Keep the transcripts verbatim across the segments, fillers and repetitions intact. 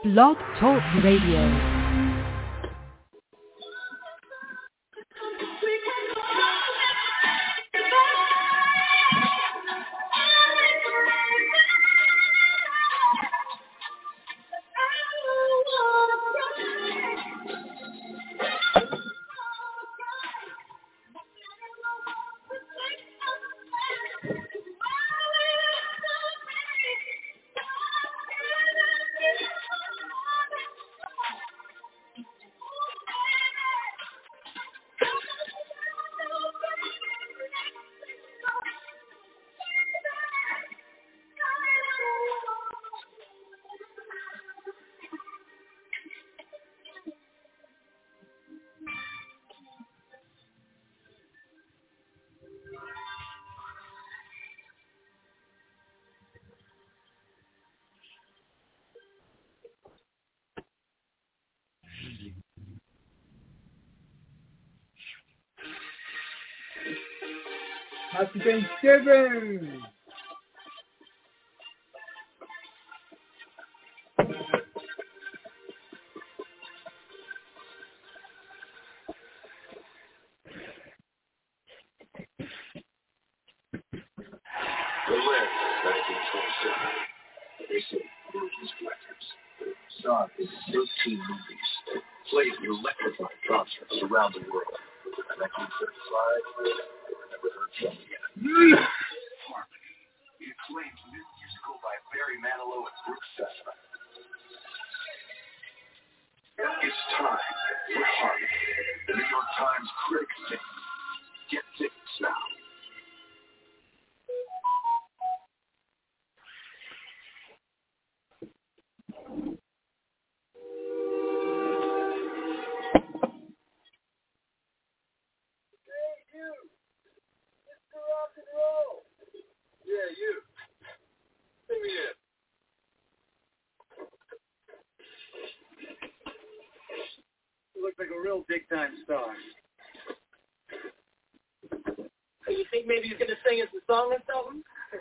Blog Talk Radio. Happy Thanksgiving! Berlin, nineteen twenty-seven. They say movies records. Saw thirteen movies that played electrifying concerts around the world. nineteen thirty-five, never heard from again. Harmony, the acclaimed new musical by Barry Manilow and Brooks Sessa. It's time for Harmony. The New York Times critics say, get tickets now. Yeah, you. Sing me in. You look like a real big-time star. So you think maybe he's going to sing us a song or something?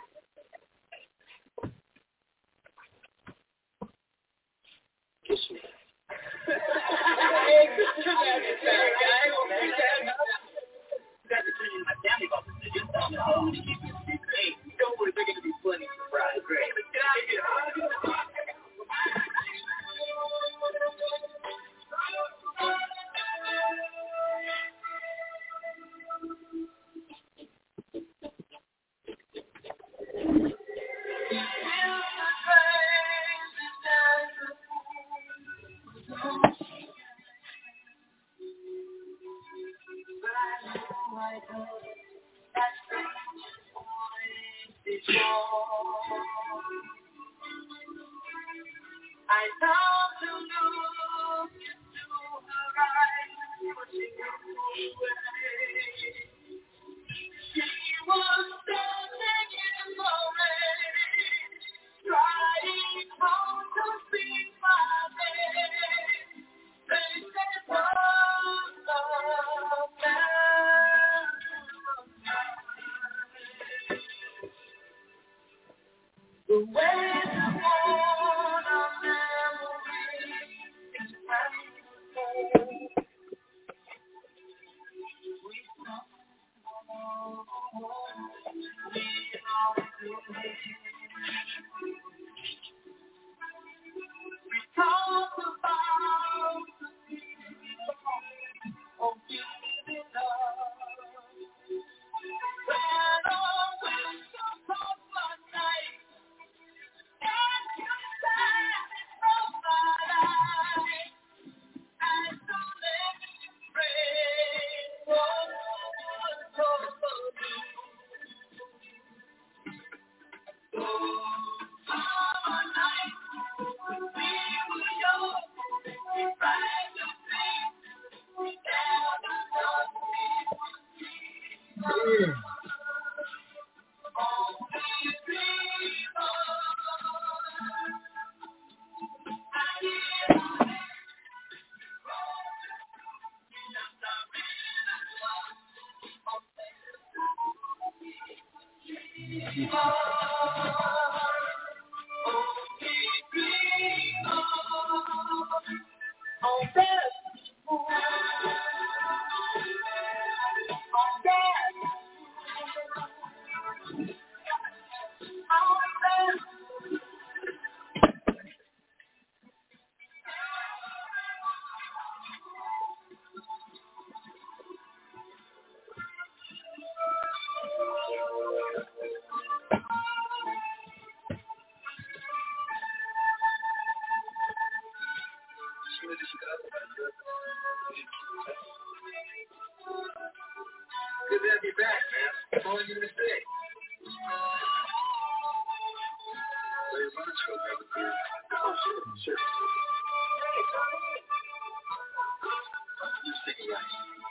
Kiss me. Hey, good guy. Got to tell you my family about this. Just don't know. Hey, don't worry, they're going to be plenty surprised. Great. Get out of here. I love to look into her eyes, pushing her away. She was standing in the rain, trying hard to speak my name. They said, love, love, man. The way the morn of memory is passing, we come home, we are doing. We talk about the people of giving love. When all winter comes one night, and you stand from my life, and so let me pray one more for you. Oh, summer night, we were young, we ran the things we never thought we would see. Oh, Good to have you back, man. Calling you a mistake. Very much hope I would be sure. You sticky ice.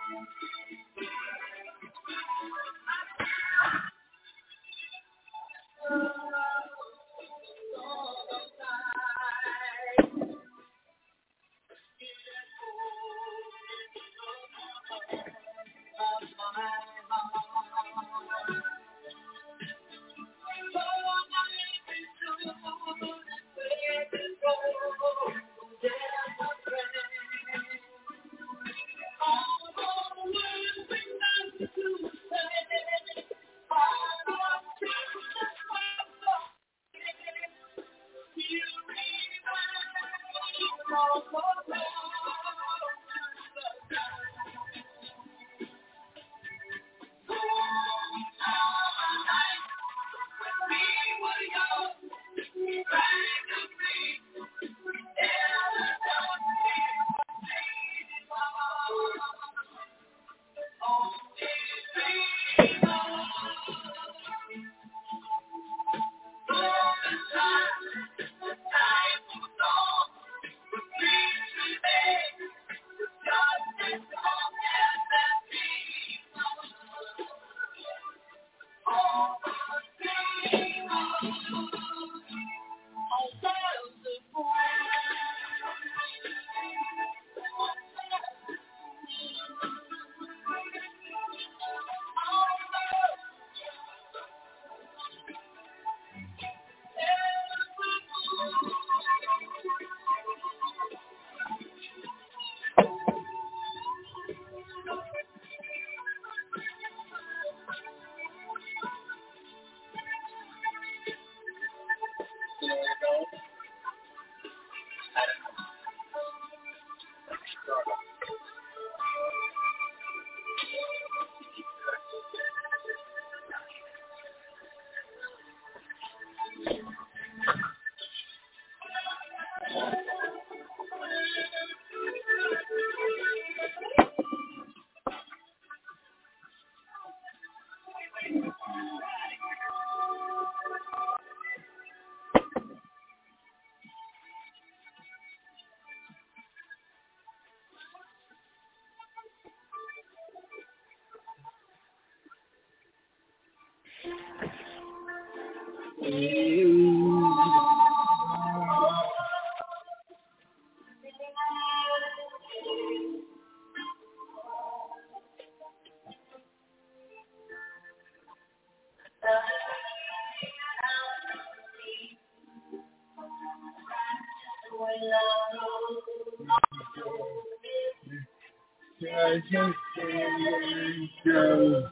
I just can't go.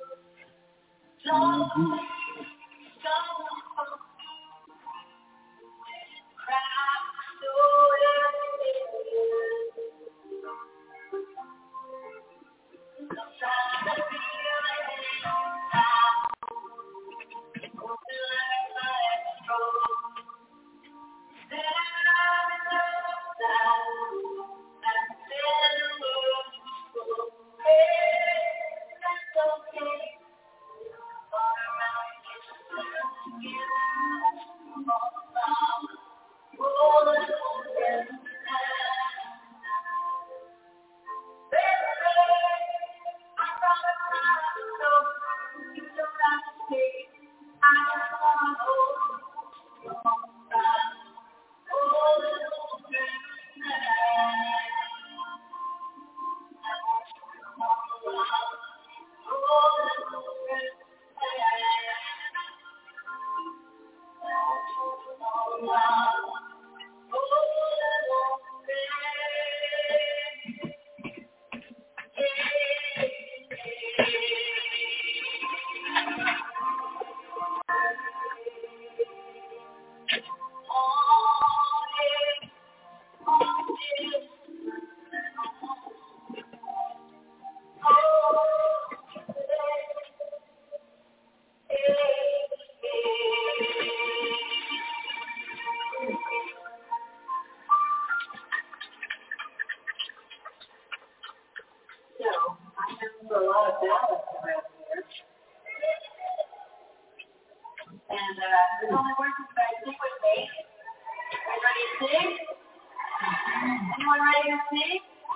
Anyone ready to sing?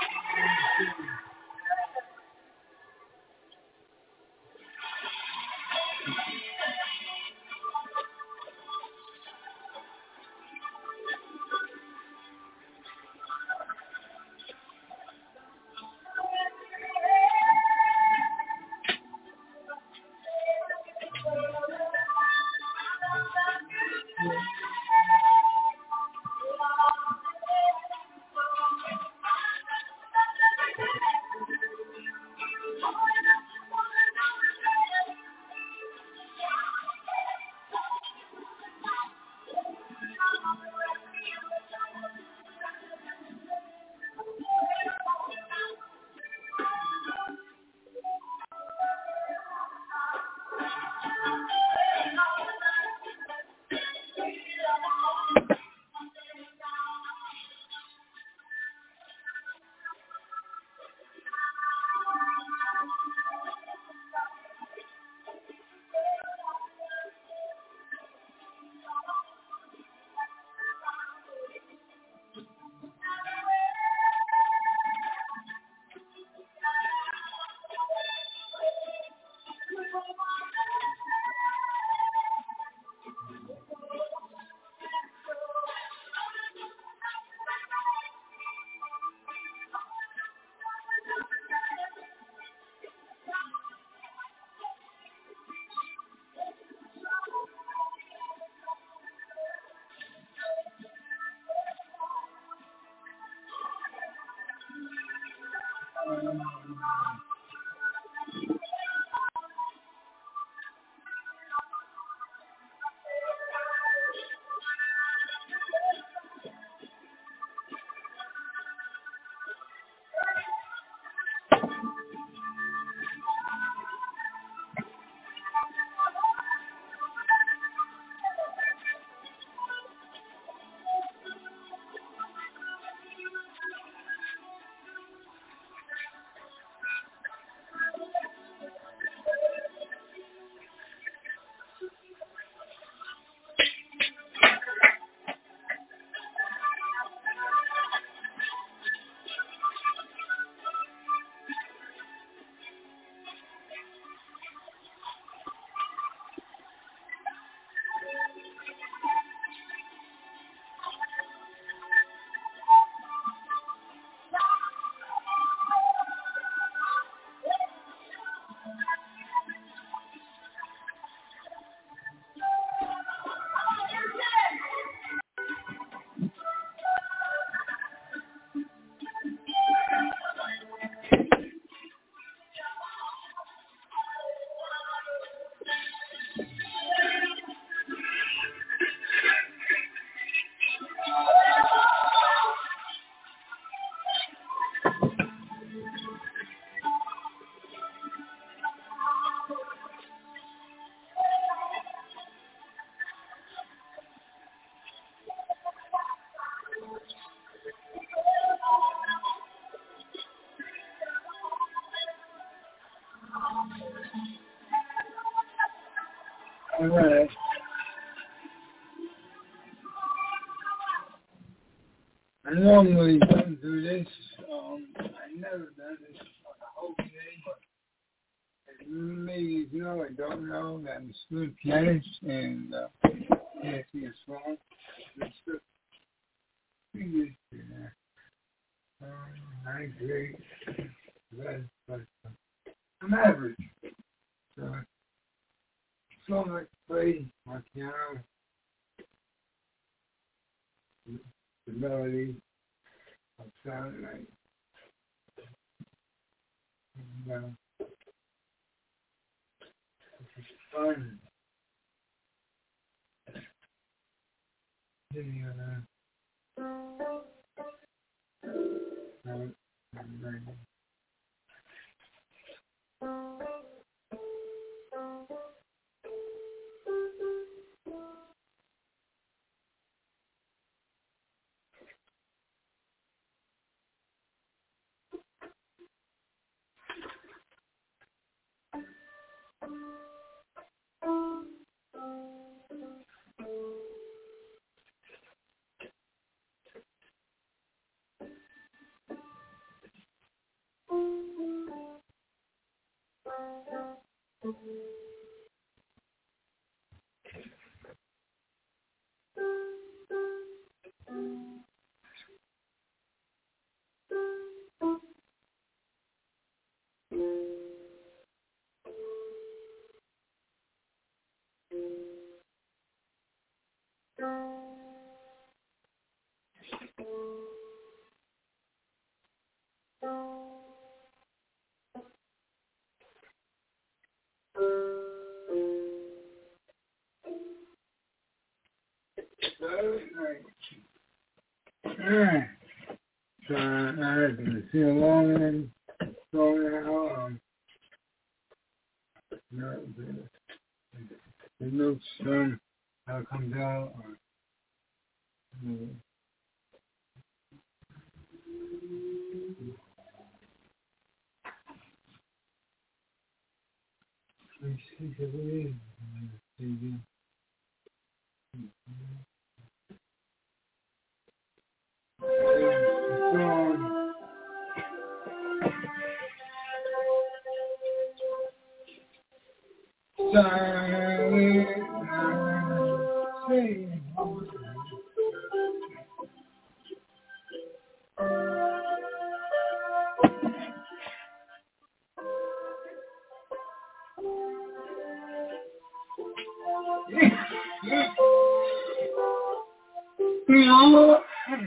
All right. I normally don't do this. Um, I never done this for the whole day, but maybe you know, I don't know that I'm a smooth pianist and uh, can't see a song. It's just pretty good. Yeah. Um, not great, but, but uh, I'm average. So, so I like to play my piano, the melody of sound like. And, uh, it's fun. Sitting on a, uh, uh, Alright. So I have to see along and go now. Um, no, the, the notes um, how it comes out. Or, um, let me see if it is. Let's see again. Um, silent night, sing. No.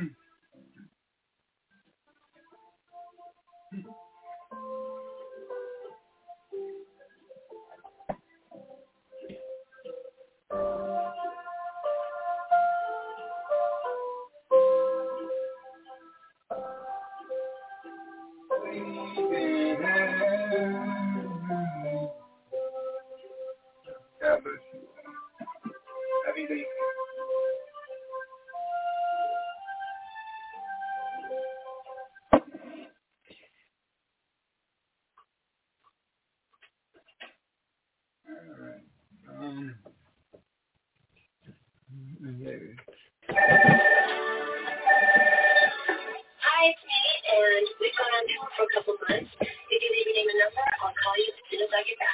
God bless you. Happy day. Alright. Um, okay. Hi, it's me, and we've gone on tour for a couple months. If you leave your name and number, I'll call you as soon as I get back.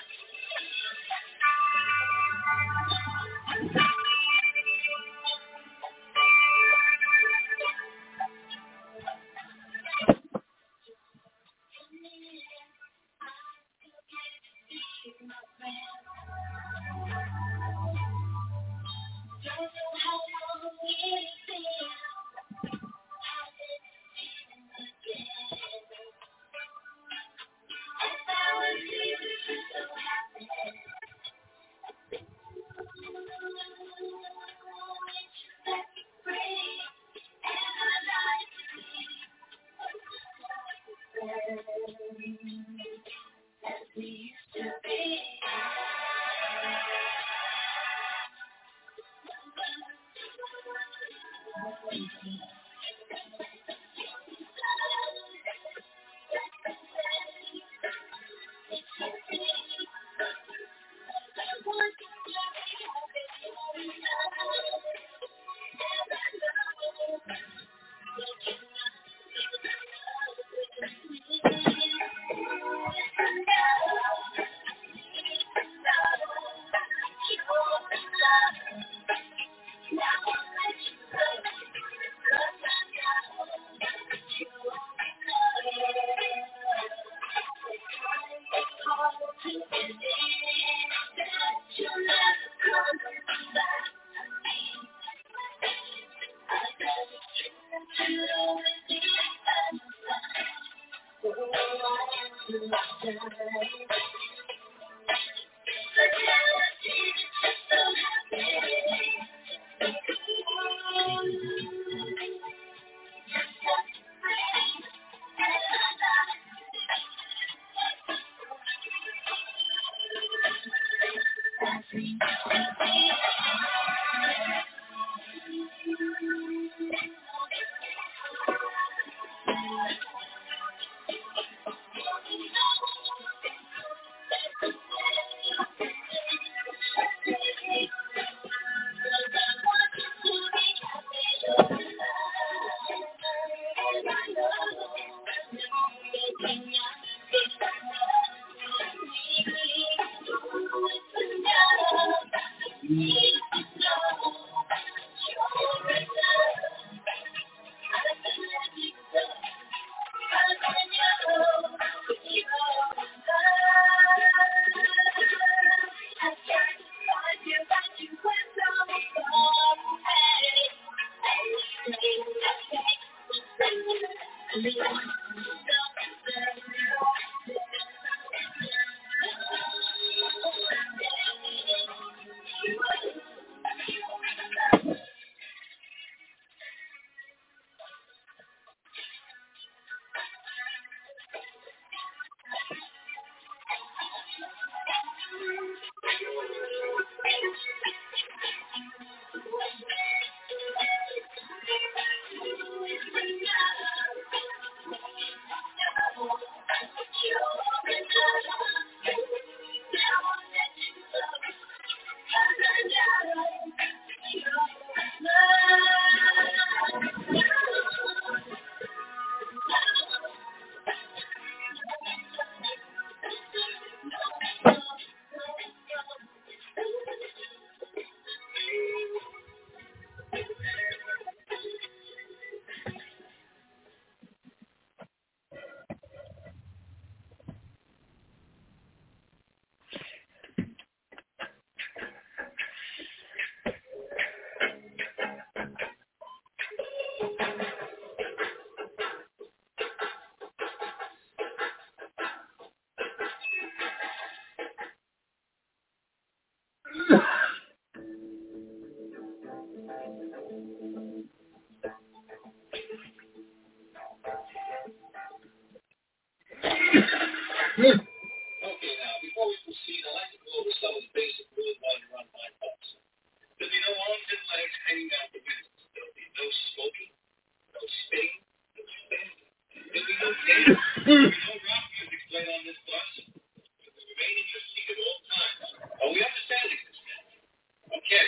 Okay, now, before we proceed, I'd like to go over some of the basic rules while you're on my thoughts. There'll be no arms and legs hanging out the windows. There'll be no smoking, no spitting, no spitting. There'll be no dancing. There'll be no rock music played on this bus. You'll remain in your seat at all times. Are we understanding this now? Okay.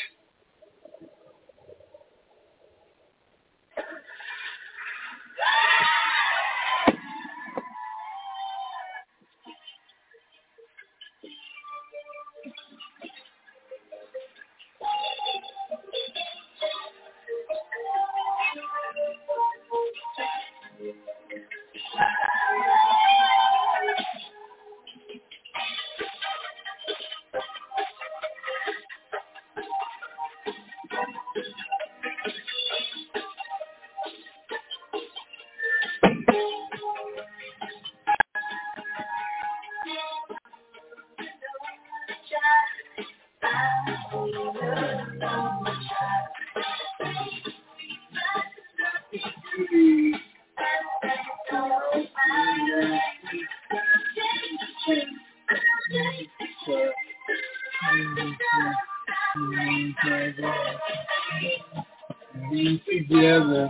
Together.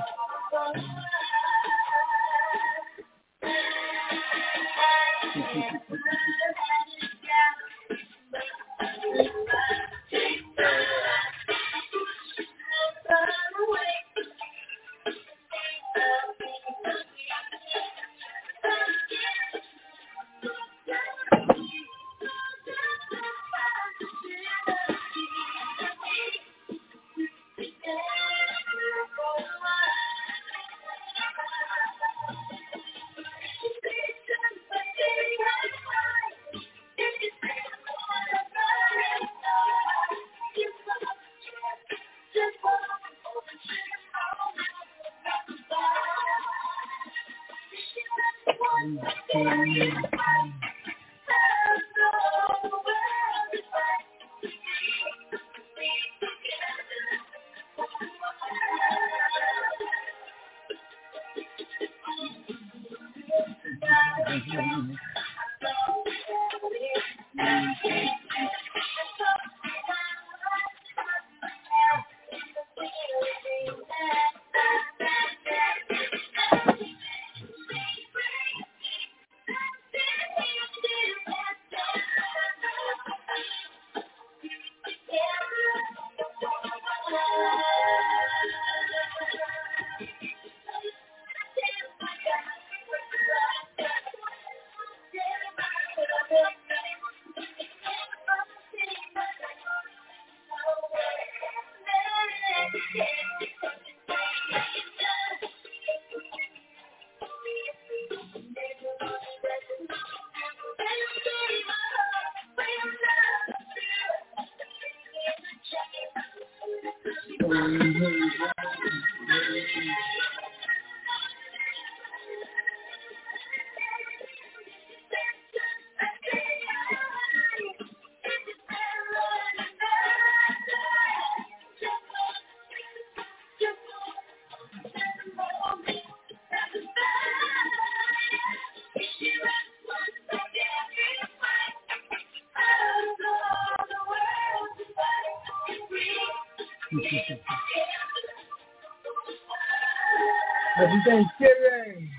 Happy Thanksgiving!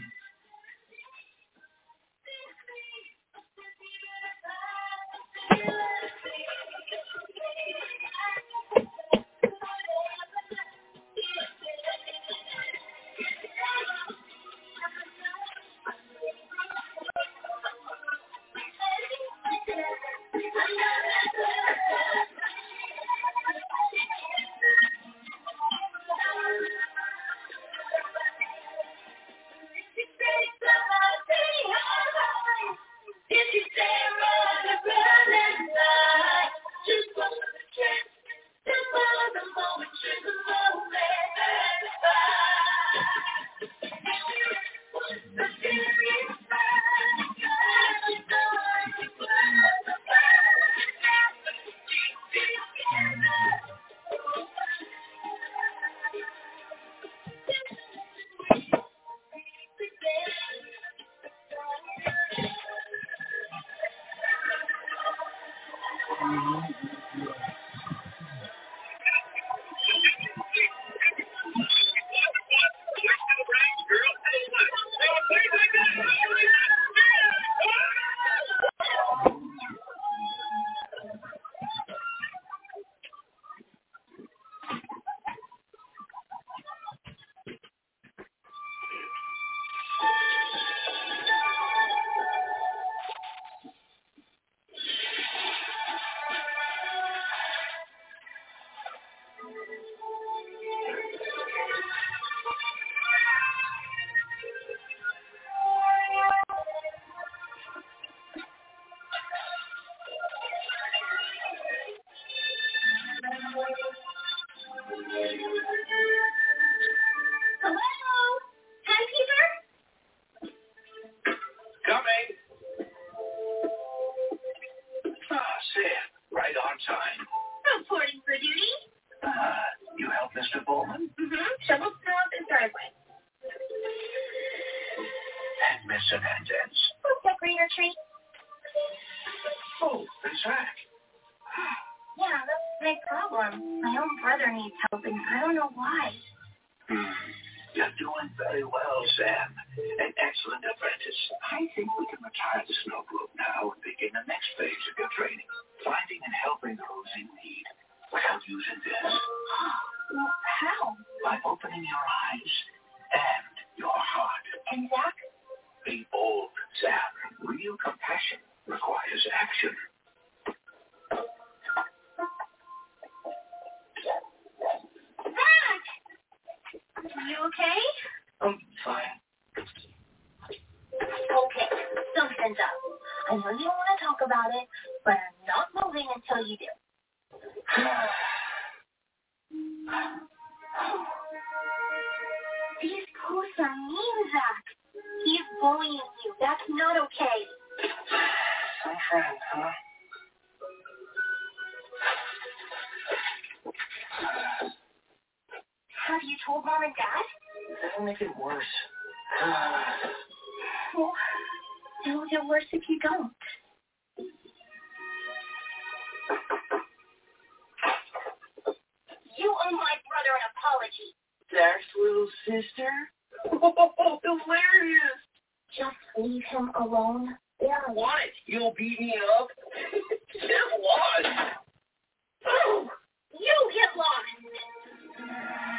time. Reporting for duty. Uh, you help Mister Bowman? Mm-hmm. Shovel snow up his driveway. And Miss Hernandez? Who's decorating her tree? Oh, and Zach. Yeah, that's a big problem. My own brother needs help, and I don't know why. Hmm. You're doing very well, Sam. An excellent apprentice. I think we can retire the snow globe now and begin the next phase of your training. Finding and helping those in need without using this. Well, how? By opening your eyes and your heart. And Zach? Be bold, Sam. Real compassion requires action. Zach! Are you okay? I'm fine. Okay, something's up. I know you don't want to talk about it, but I'm not moving until you do. These posts are mean, Zach. He's bullying you. That's not okay. Some friend, huh? Have you told Mom and Dad? That'll make it worse. Well, it'll get worse if you don't. You owe my brother an apology. Zach's little sister? Oh, hilarious! Just leave him alone. Or what? You'll beat me up? Get lost! Oh, you get lost!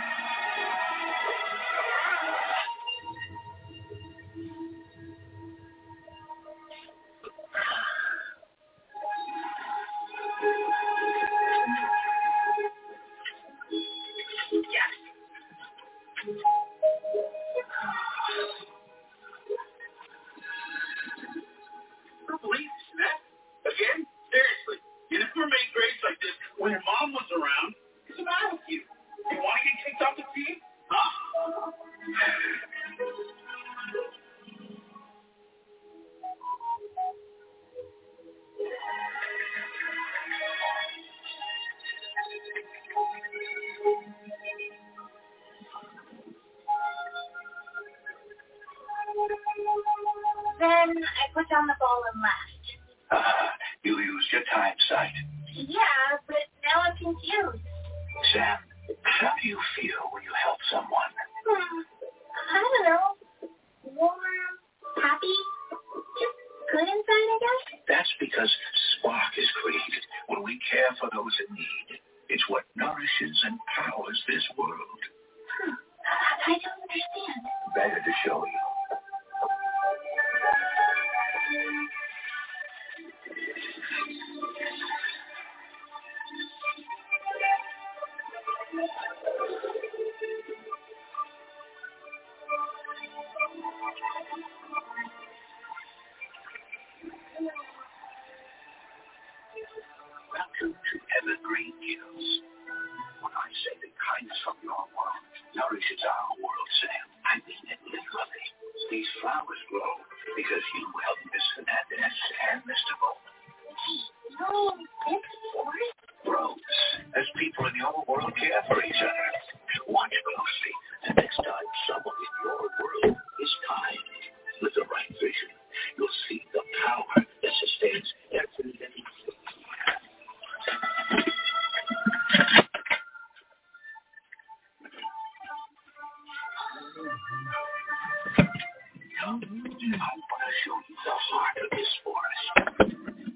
Again? Seriously. You never made grades like this when your mom was around. What's the matter with you? You want to get kicked off the team? Huh? Then I put down the ball and left. Uh, you used your time sight. Yeah, but now I'm confused. Sam, how do you feel when you help someone? Hmm, I don't know. Warm, happy, just good inside, I guess. That's because spark is created when we care for those in need. It's what nourishes and powers this world. Hmm, I don't understand. Better to show you. Welcome to Evergreen Hills. When I say the kindness from your world nourishes our world, Sam, I mean it literally. These flowers grow because you helped Miss Hernandez and Mister Bowman. No, it's forest. Grows as people in your world care for each other. Watch closely. The next time someone in your world is kind with the right vision, you'll see the power that sustains every living thing. I want to show you the heart of this forest.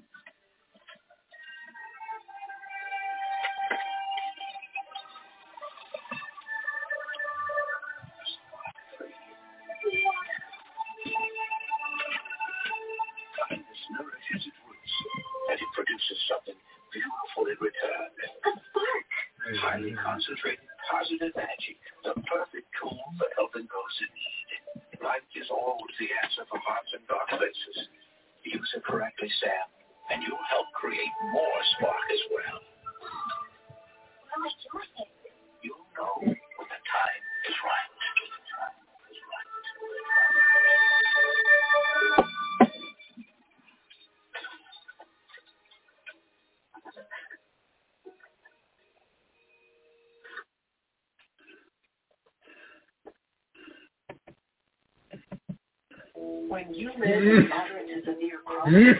Kindness nourishes its roots, and it produces something beautiful in return. A spark. Highly concentrated positive energy, the perfect tool for helping those in need. Light is always the answer for hearts in dark places. Use it correctly, Sam, and you'll help create more spark as well. What am I doing? You'll know when the time is right. When you live in moderate to severe Crohn's,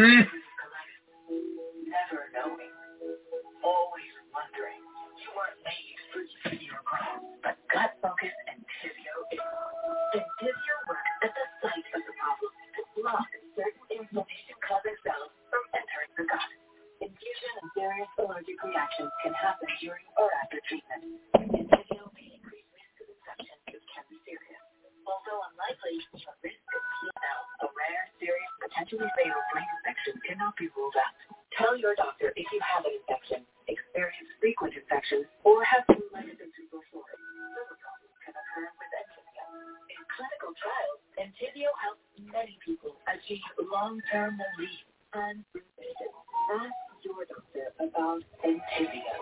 never knowing, always wondering, you weren't made for severe Crohn's, but Gut Focus and Entyvio is. Entyvio works at the site of the problem to block certain inflammation-causing cells from entering the gut. Infusion and serious allergic reactions can happen during or after treatment. Entyvio may increase risk of infection, which can be serious. Although unlikely, the risk of P M L, a rare, serious, potentially fatal brain infection, cannot be ruled out. Tell your doctor if you have an infection, experience frequent infections, or have flu-like symptoms before. Liver problems can occur with Entyvio. In clinical trials, Entyvio helps many people achieve long-term relief and remission. Ask your doctor about Entyvio.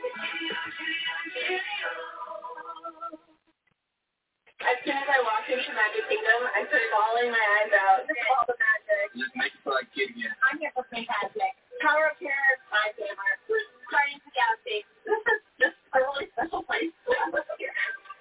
As soon as I walked into Magic Kingdom, I started bawling my eyes out. All the magic. Just make it like getting it. I'm here for fantastic. Tower of Terror, my favorite. Guardians of the Galaxy. This is just a really special place. Here.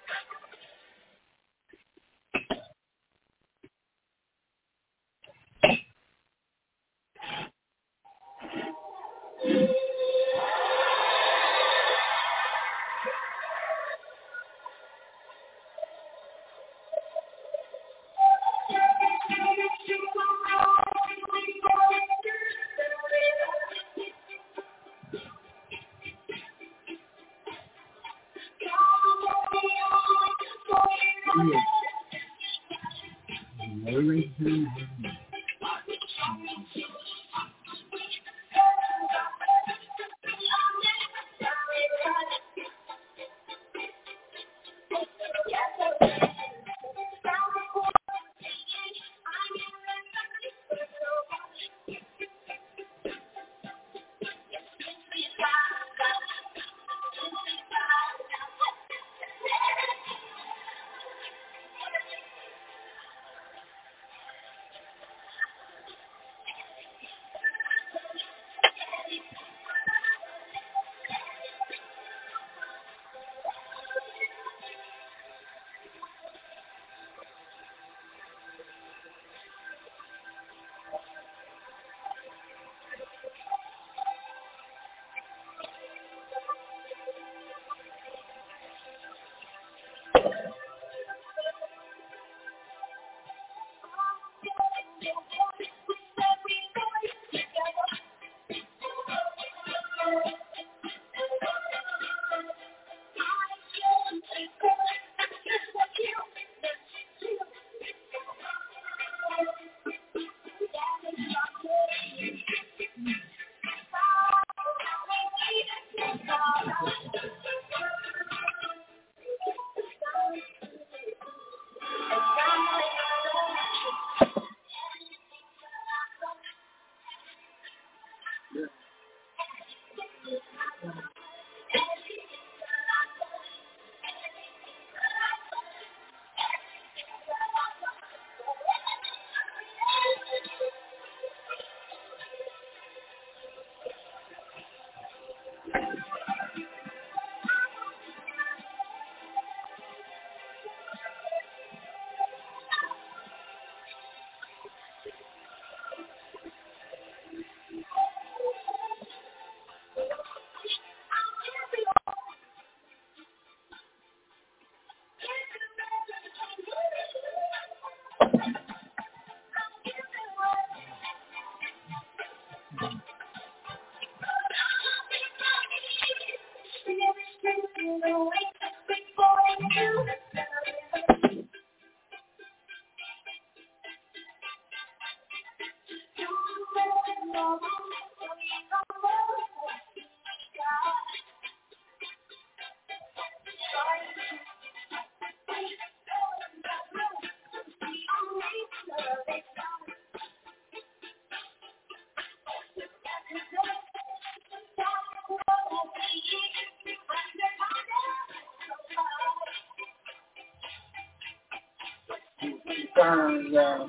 And, uh,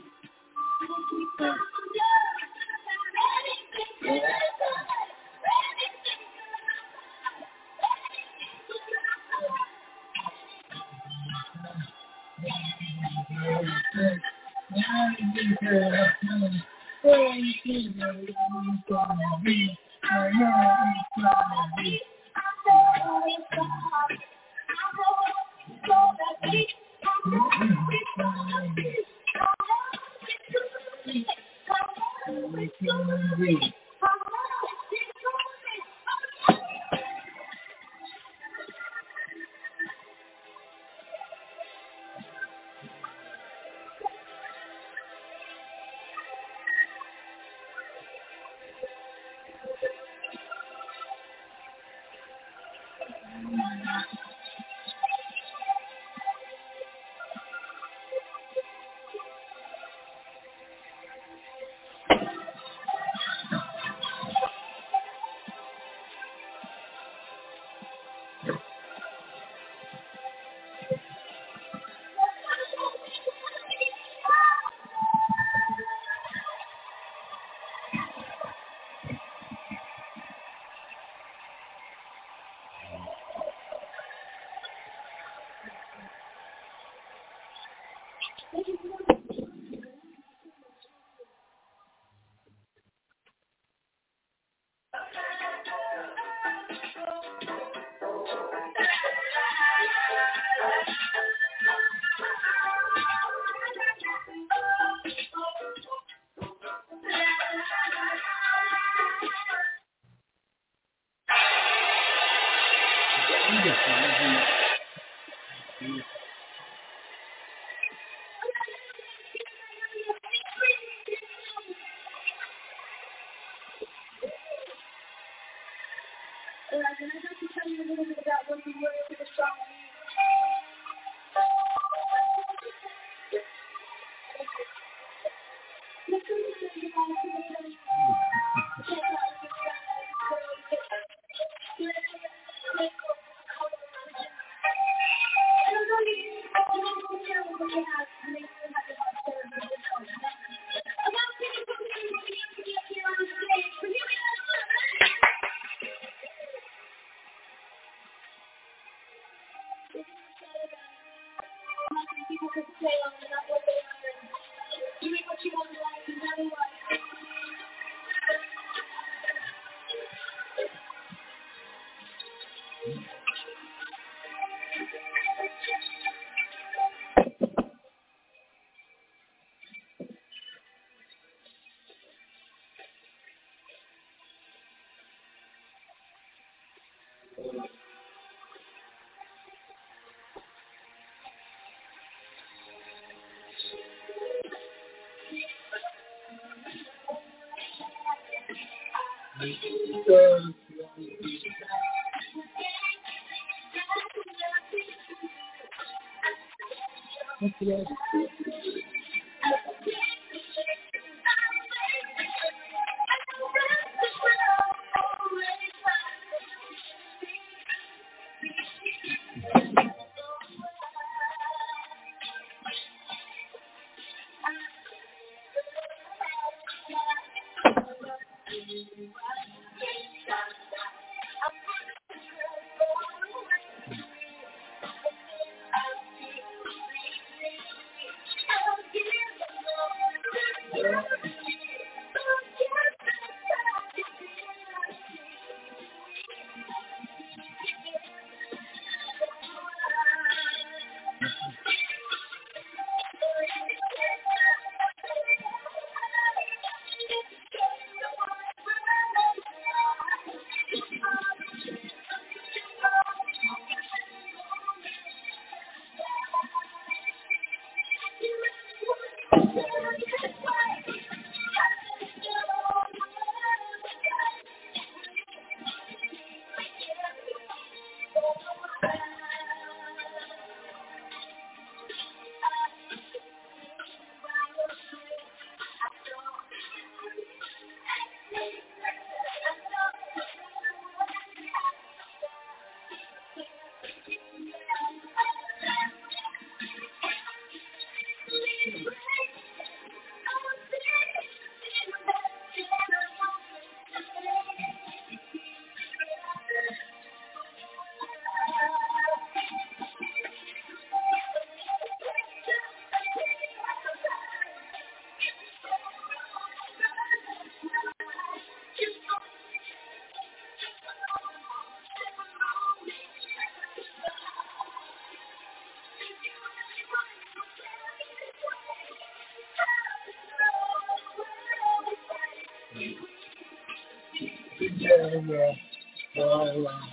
together for a while.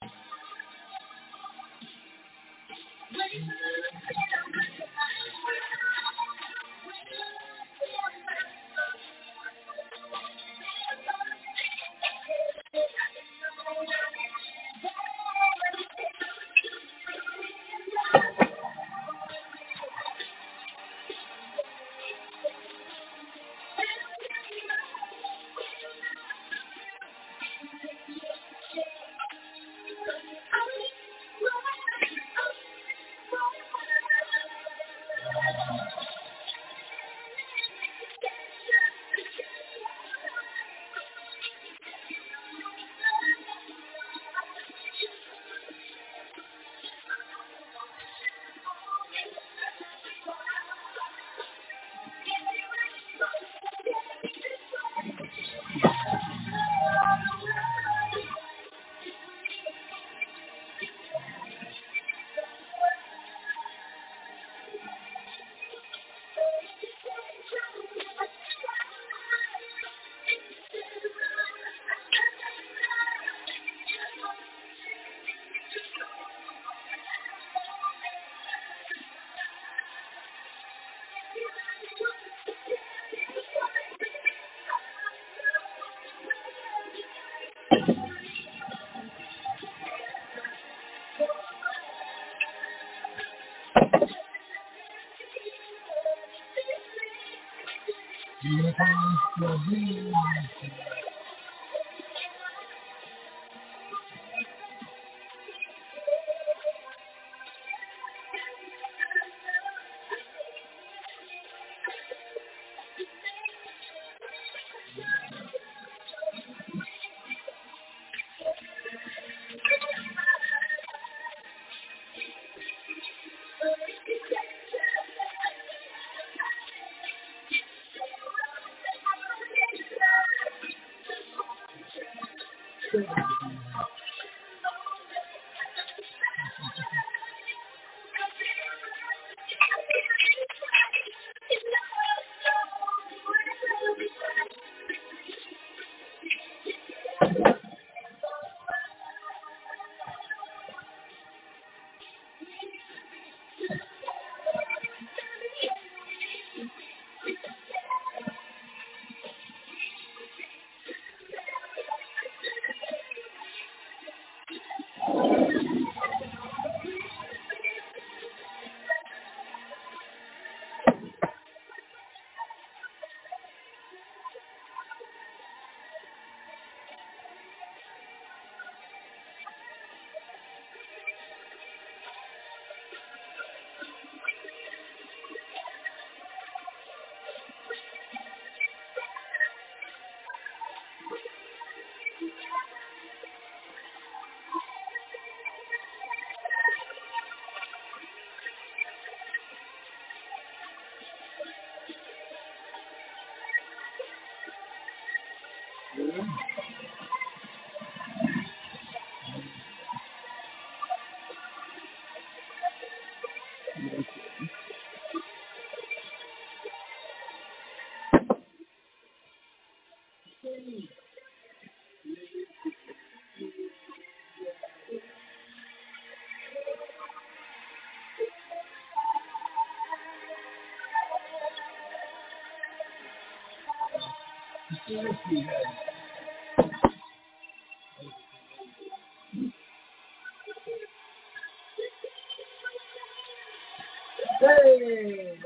Hey!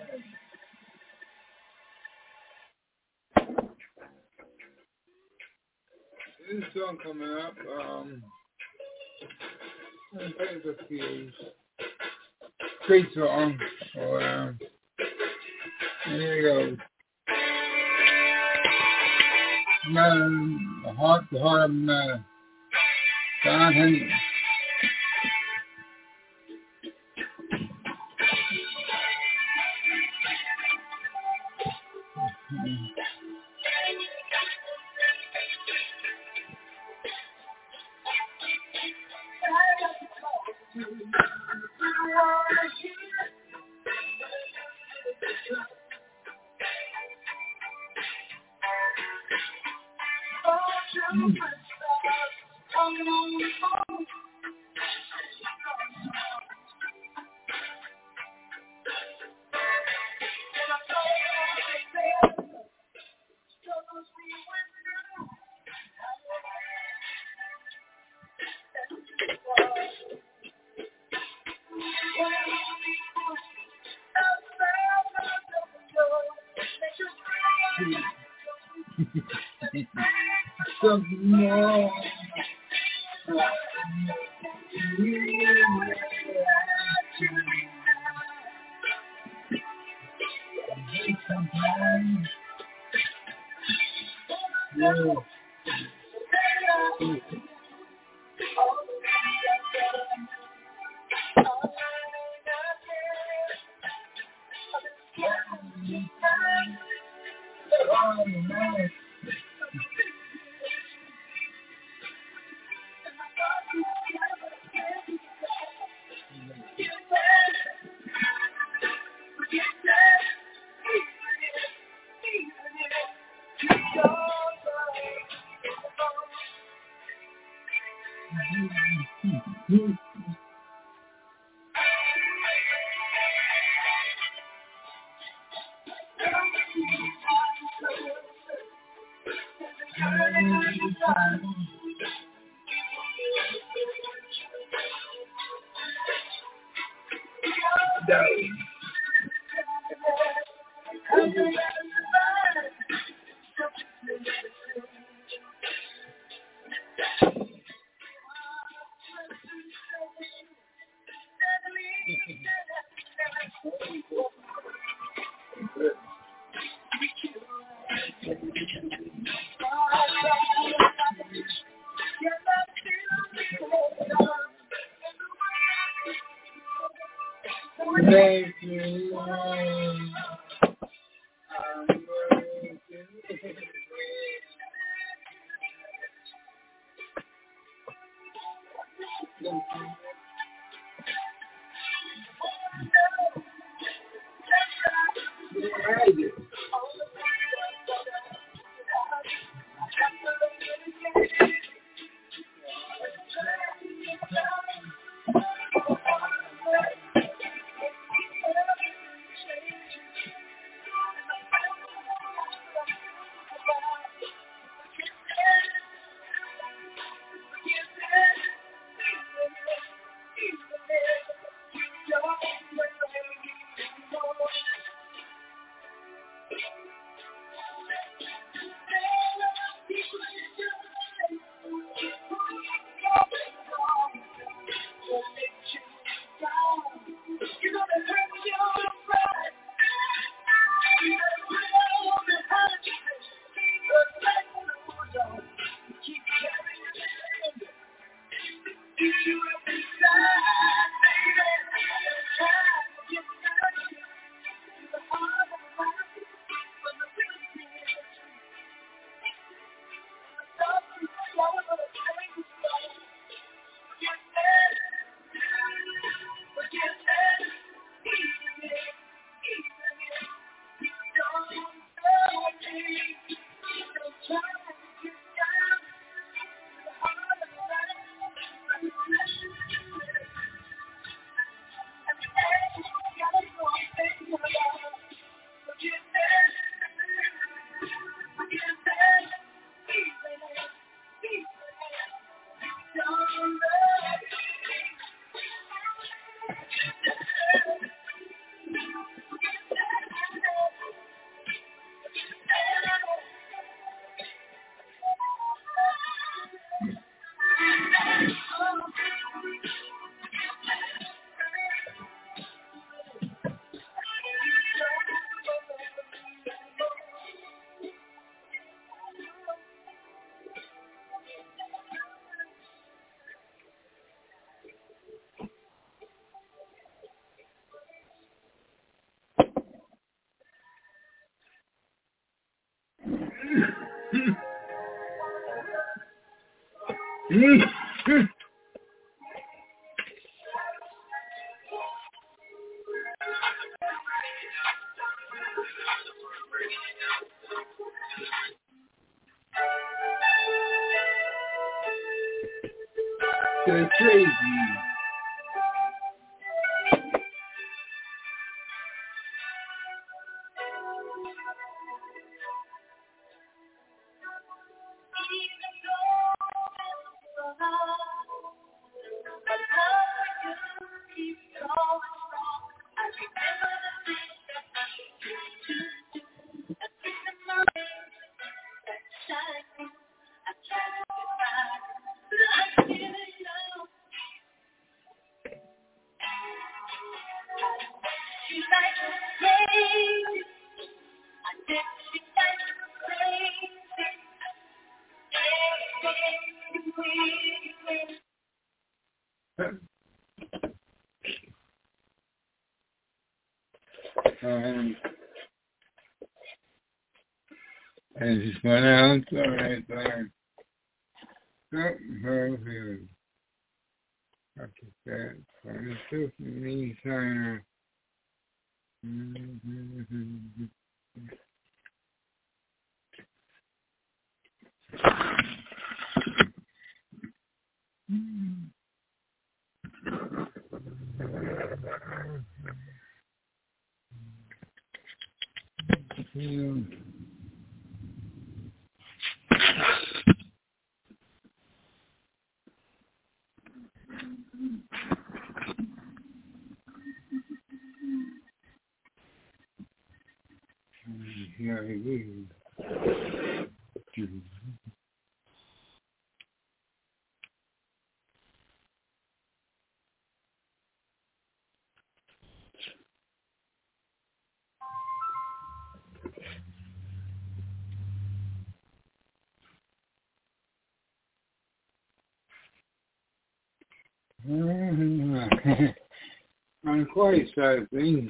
This song coming up, um, I think it's a few great song. So, um, here you go. Man, the heart, the heart of man. Don Henley. Oh, Something more. No. Oh, man. Thank you, Lord. They're crazy. Um, I just went out, alright, there. Something after that, I'm still me trying to. Yeah. Yeah, it is. On quite side of things.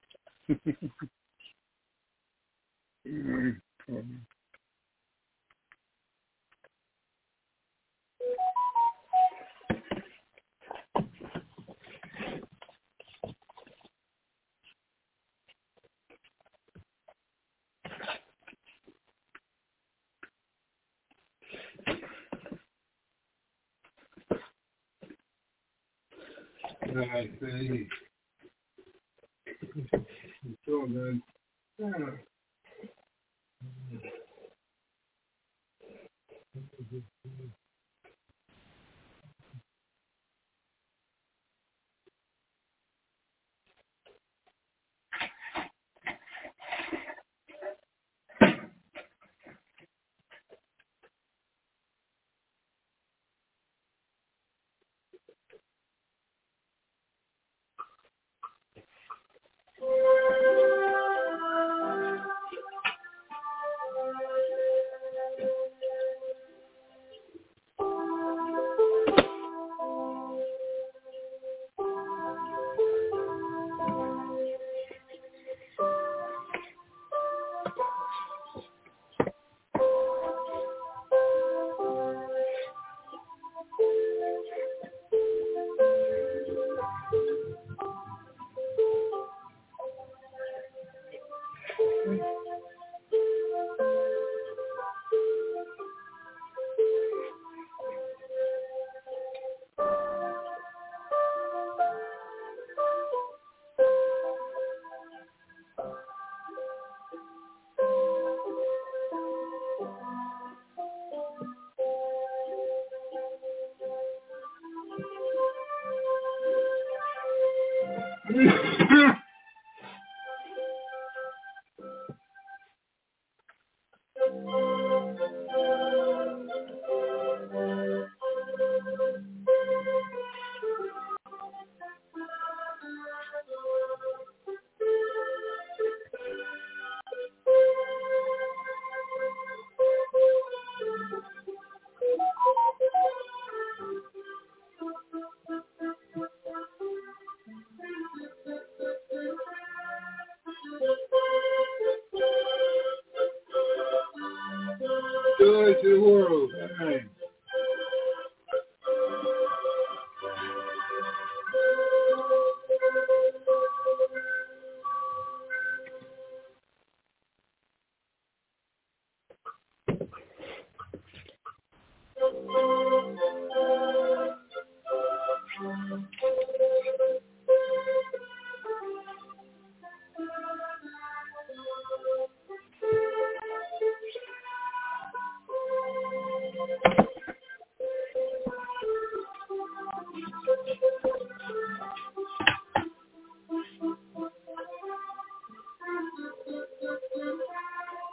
I say, it's all good. Yeah. Joy to the world. Amen.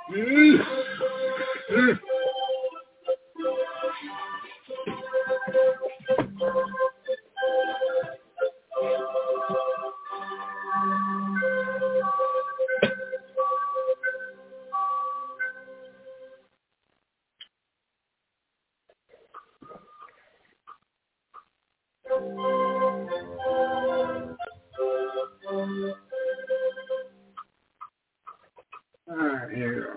Mm. Mm. All right, here we go.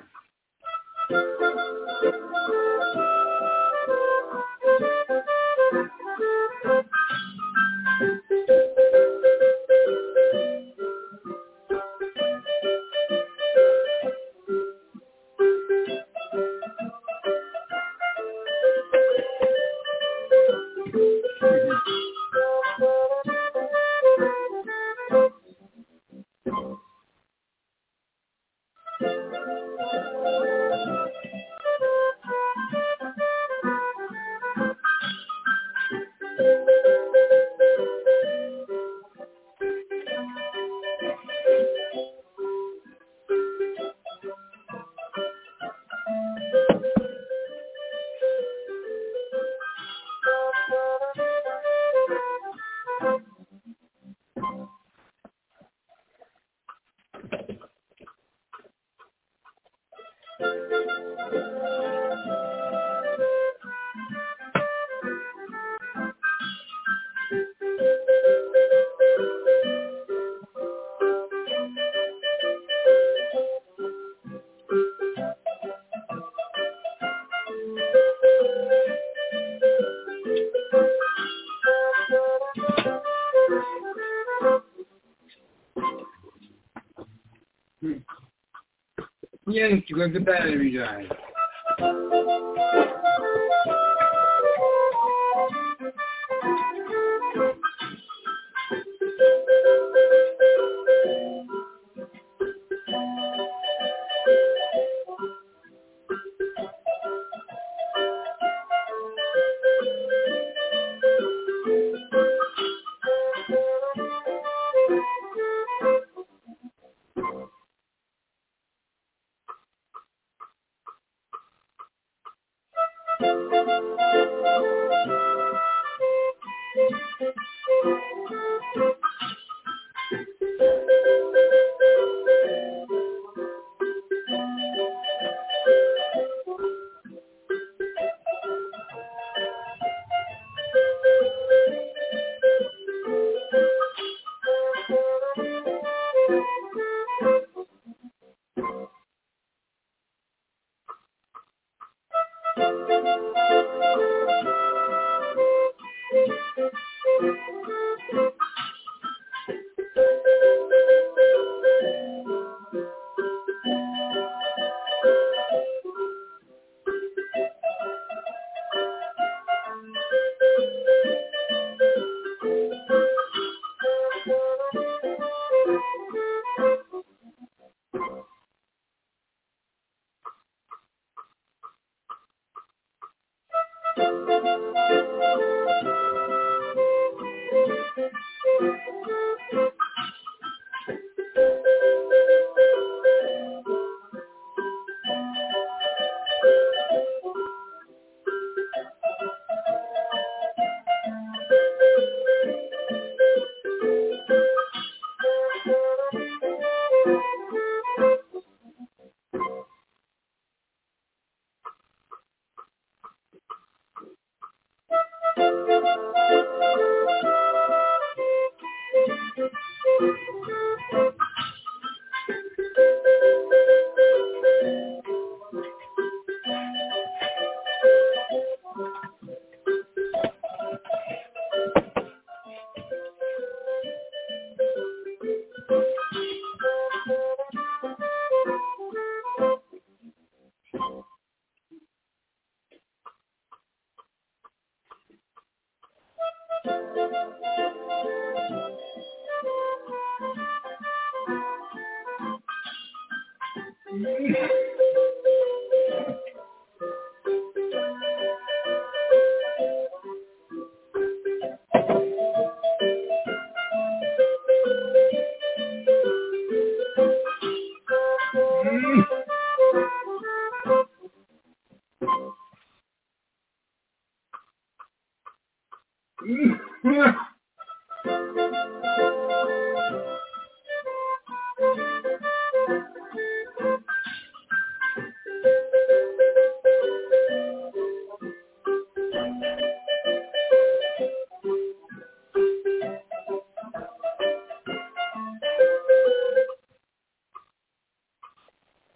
Niente, quanto bene mi dai.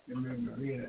Remember, yeah.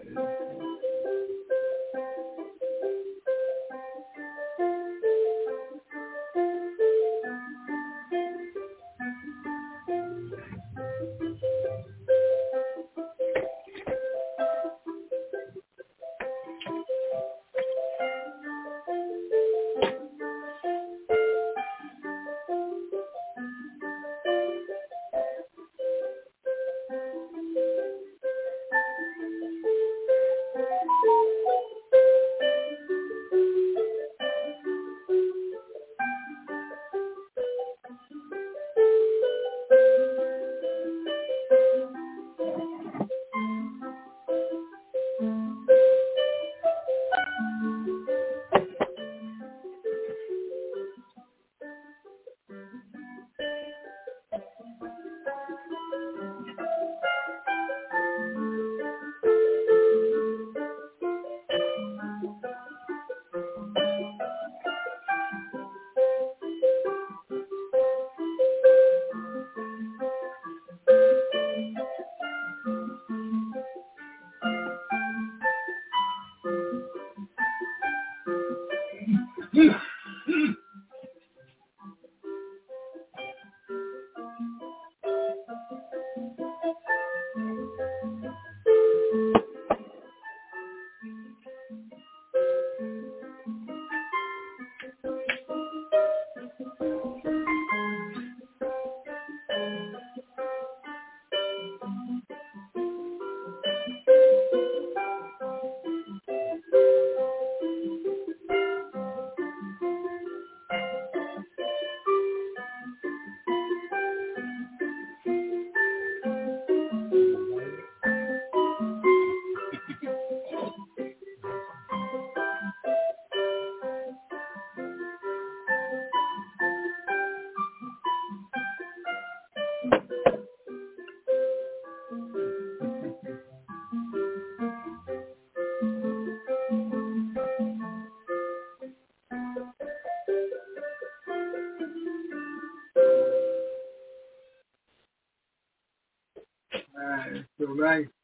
Right.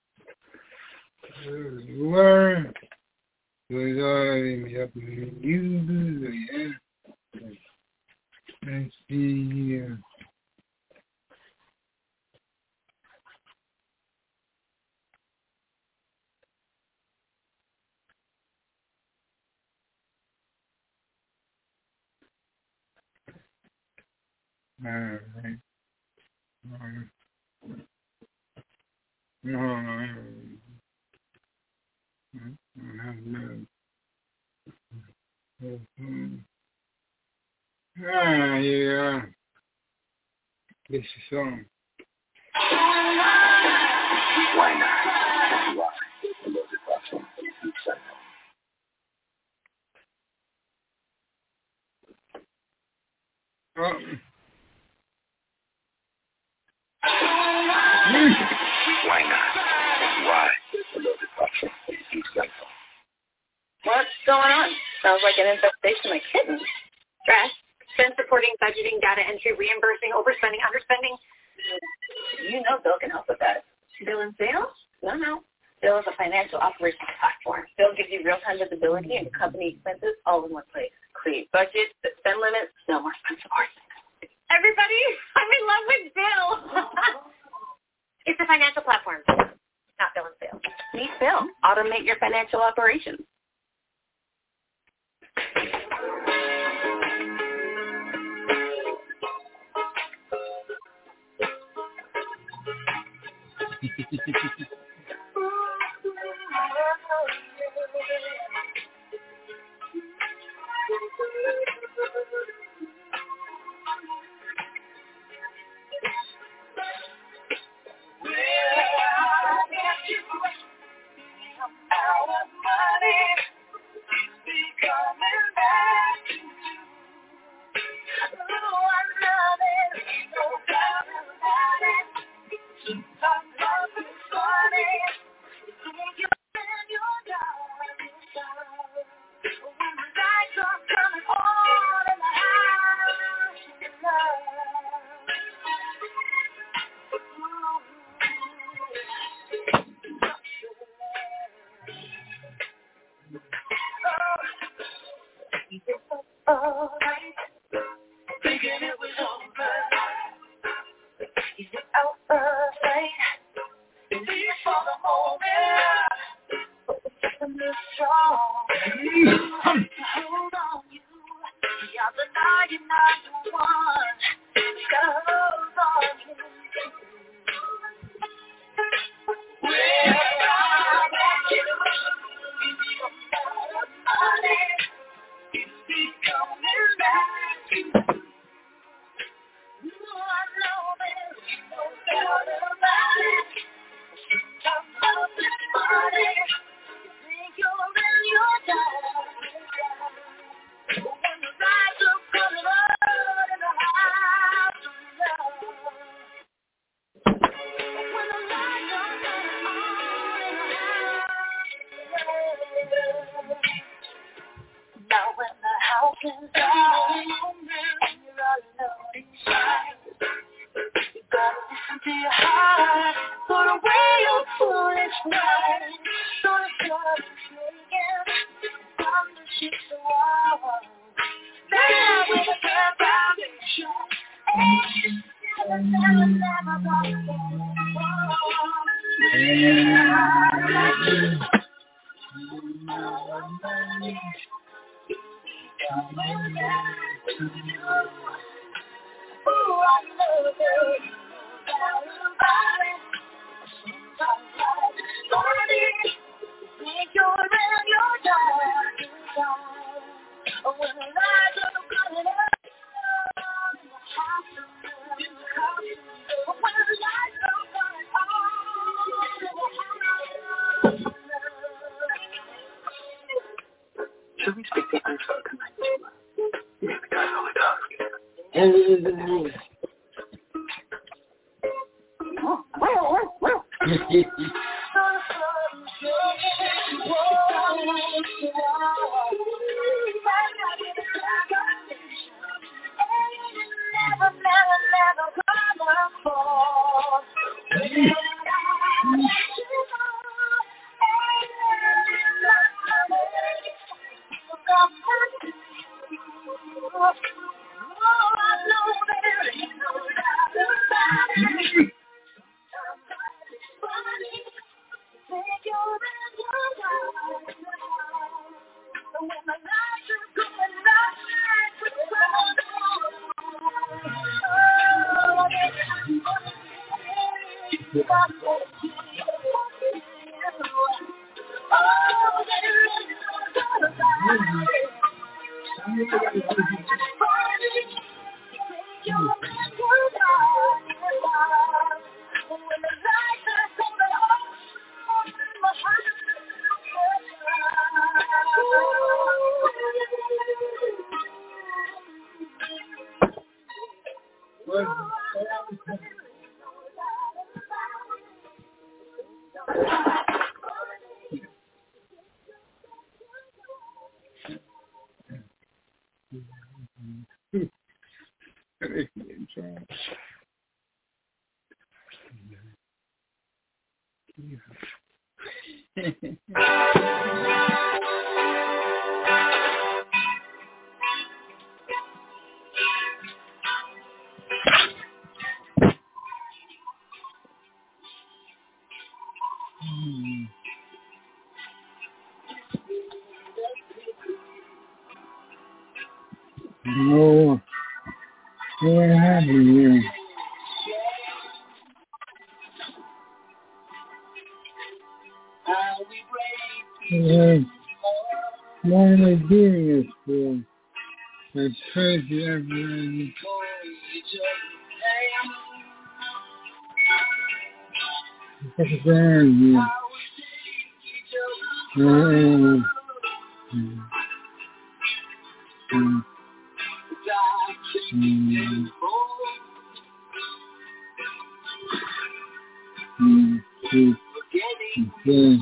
Learn with all helping you do yeah. Let's see here. All right. Um, no, um, no. Ah, yeah. This is song. Why not? Why? Um, Why not? Why? What's going on? Sounds like an infestation of kittens. Stress, expense reporting, budgeting, data entry, reimbursing, overspending, underspending. You know Bill can help with that. Bill and sales? No, no. Bill is a financial operations platform. Bill gives you real-time visibility into company expenses all in one place. Create budgets, set spend limits, no more expensive horses. Everybody, I'm in love with Bill. It's a financial platform, not Bill and sales. Meet Bill. Automate your financial operations. Sometimes love is funny. right, thinking it was over. Is it out of sight? Believe for the moment, but we're getting this strong. Hold on, you. The other night you're not the one. You gotta hold on you. Where I'm at you, give me a lot of money. It's be coming back to you. I know there's no doubt about it. Talk about this money. You think you're in your time. When the lights are coming on in the house of love. When the lights are coming on in the house of love. Now when the house is down, you're all alone inside. You gotta listen to your heart, put away your foolish mind. Don't start thinking from the sheets of wall. Now with a firm foundation, ain't never, never, never gonna fall. Coming back to you. Oh, I love you. Down about it. Sometimes life is funny. Think you're in your dark inside. Oh, when the lights are coming up, in the house of love, in the house of love. Oh, when the lights are coming on, in the house of love. Should we speak the unspoken language? Yeah, the guy's only talking. Never, never, never gonna fall. No, what happened here? Uh, why am I doing this for? It's crazy everything. What's going on here? Uh, mm, mm, mm, mm, mm, mm.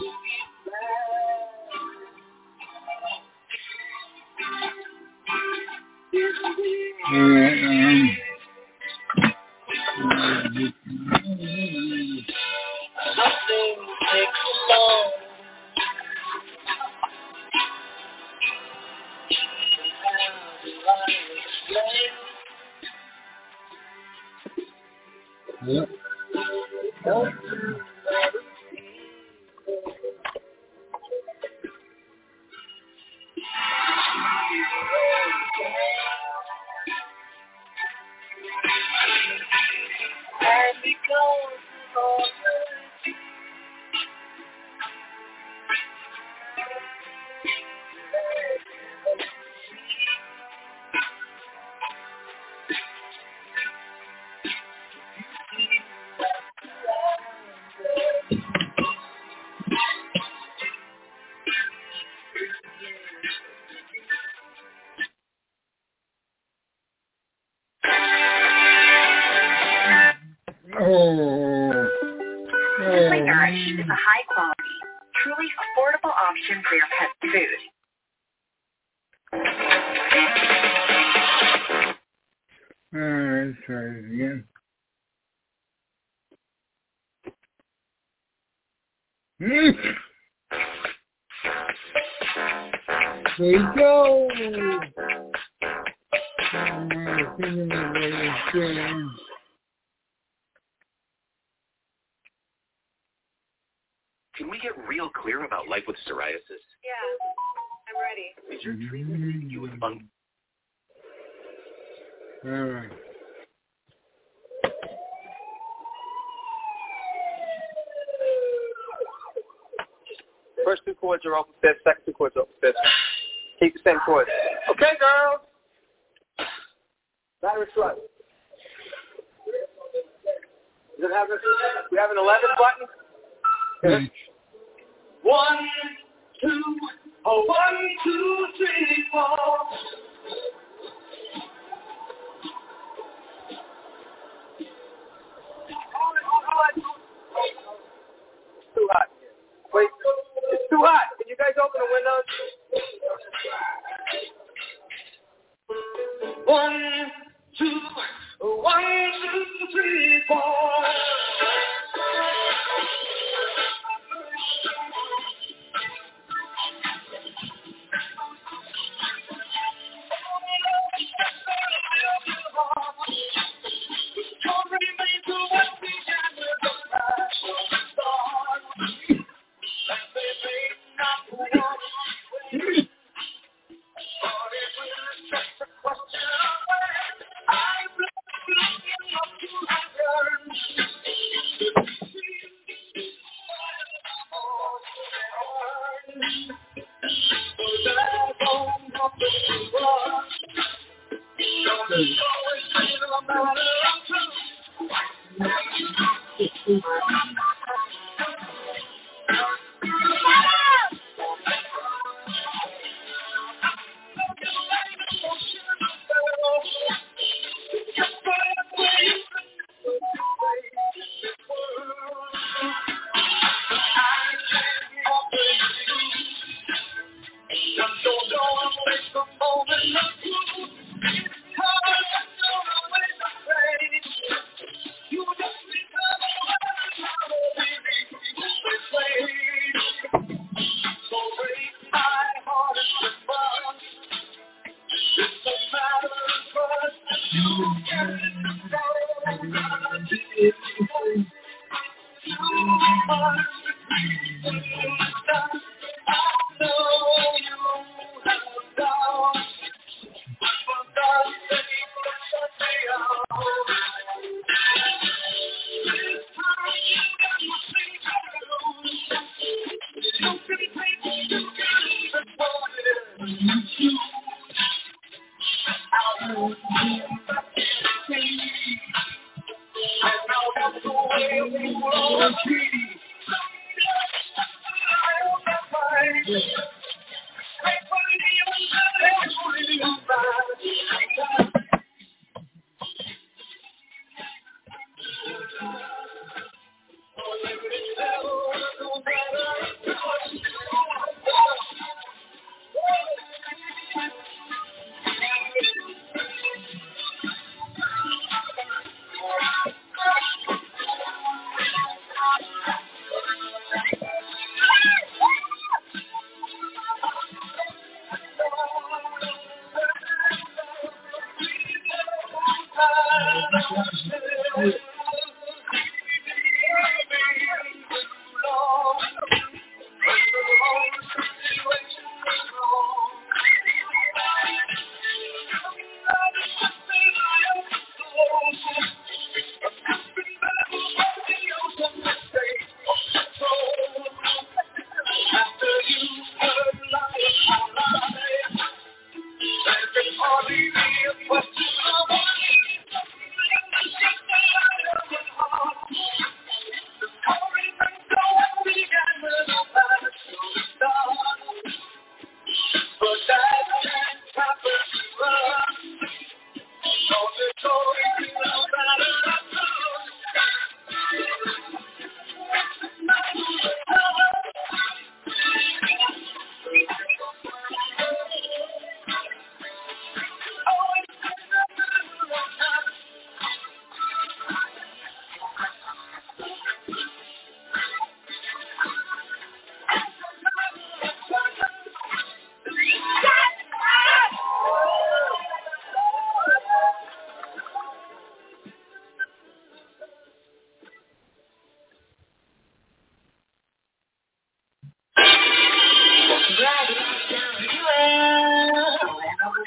Uh, um, Nothing takes long. truly affordable option for your pet's food. Alright, let's try this again. Mm. There you go! Can we get real clear about life with psoriasis? Yeah, I'm ready. Is your treatment leaving you with fun? All right. First two chords are open fifth, second two chords open fifth. Keep the same chords. Okay, girls. Battery slot. Does it have this? We have an eleven button? Okay. One, two, oh, one, two, three, four. It's too hot. Wait, it's too hot. Can you guys open the windows? One, two, one, two, three, four.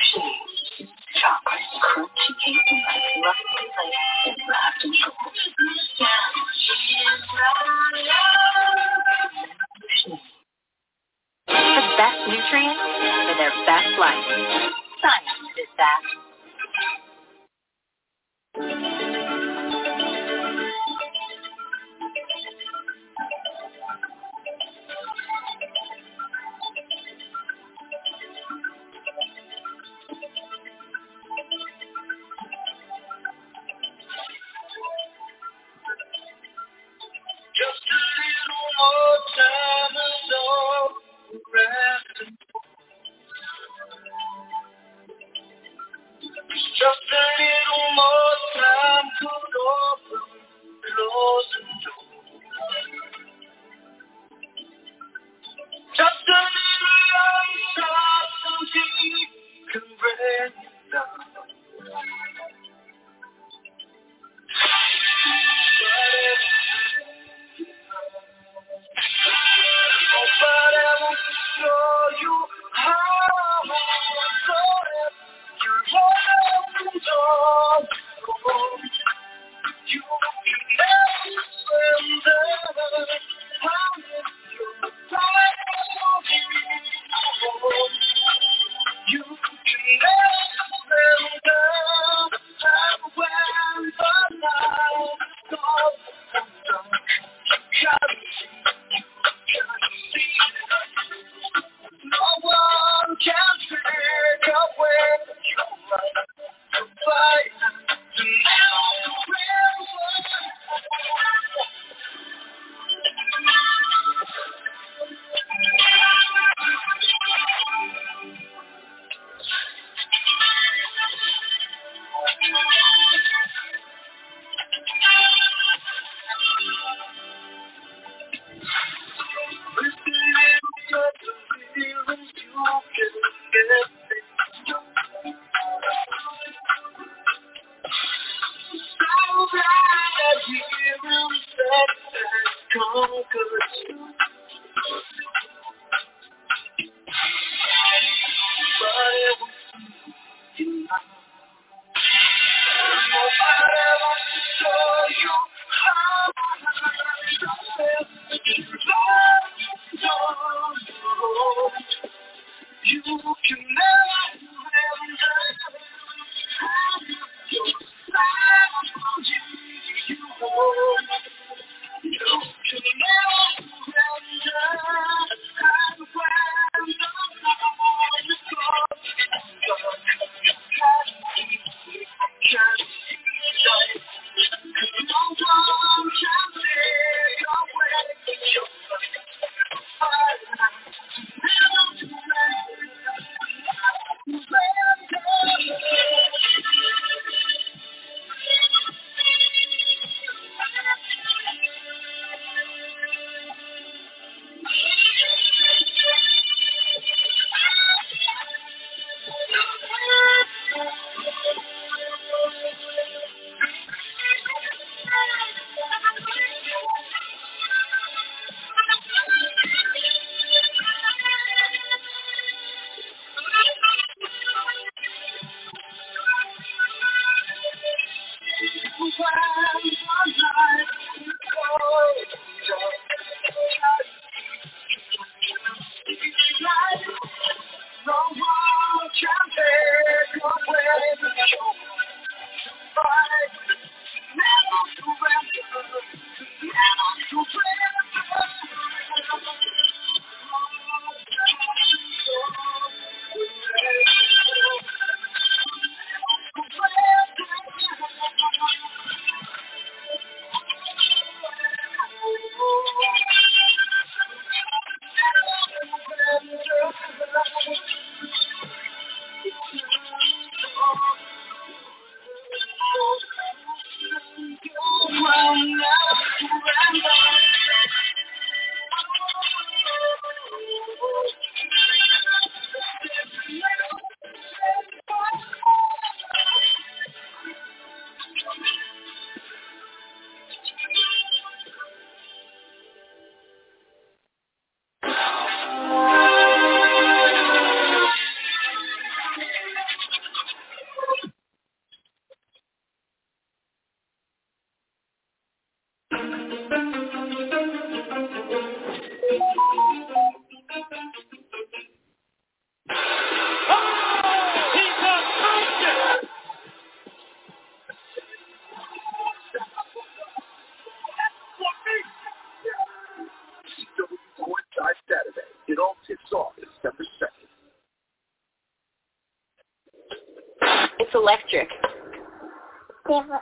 shades, chocolate, crunchy hazelnuts, roughly laced and wrapped in chocolate. The best nutrients for their best life. Science is that. Just a little more time is all we're asking for. Just a little more time to open, close the door. Just a little uncertainty can bring you down. Nobody wants to show you how. So if you love comes on, you can never surrender. How if you're right on you can never surrender. And when the night comes undone, you gotta see. No one can take away your right to fight, to never electric. Yeah.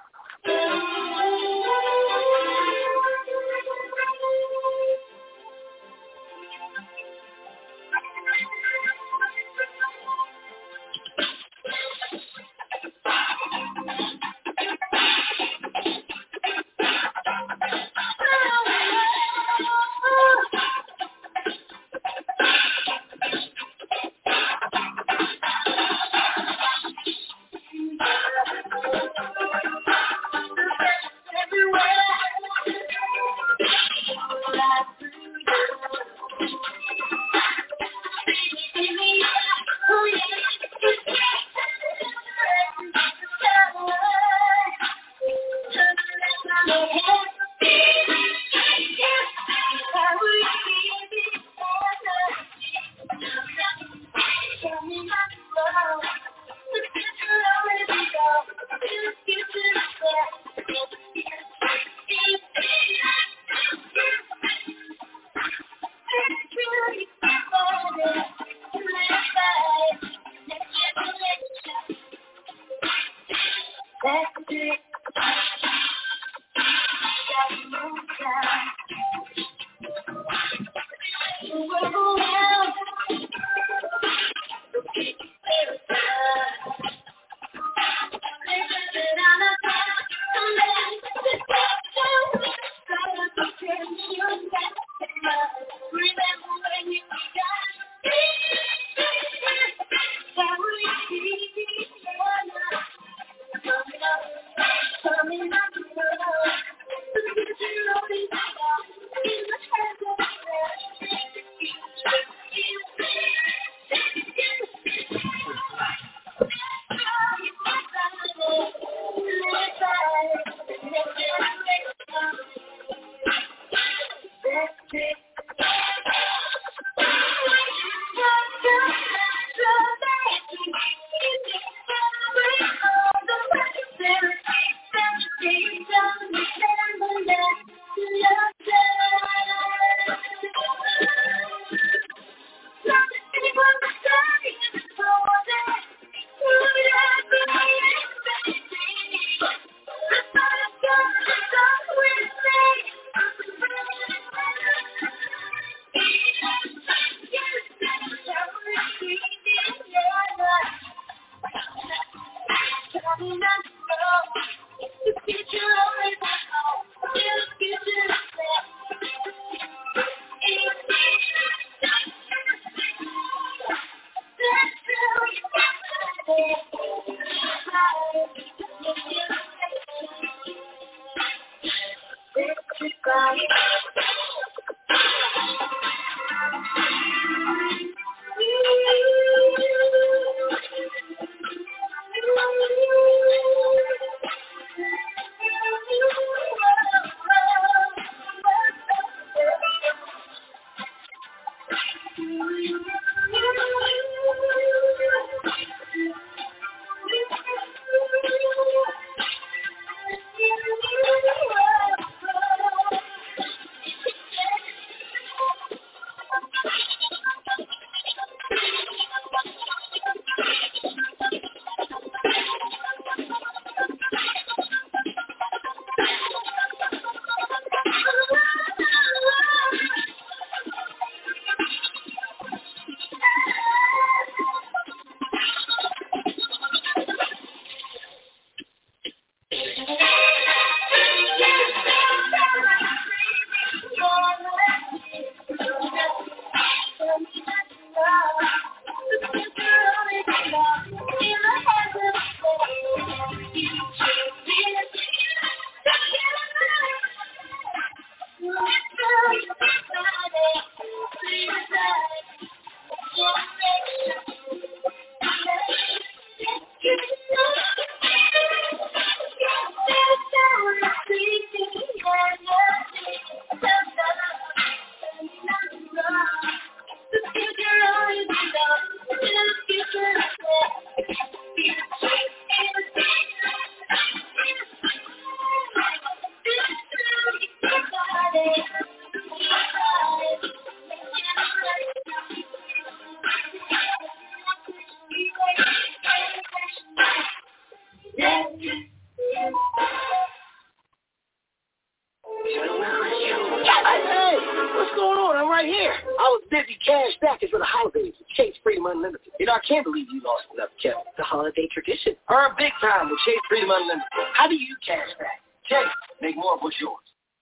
Cash back is for the holidays with Chase Freedom Unlimited. You know, I can't believe you lost enough, Kevin. The holiday tradition. Earn big time with Chase Freedom Unlimited. How do you cash back? Chase, make more of what's yours.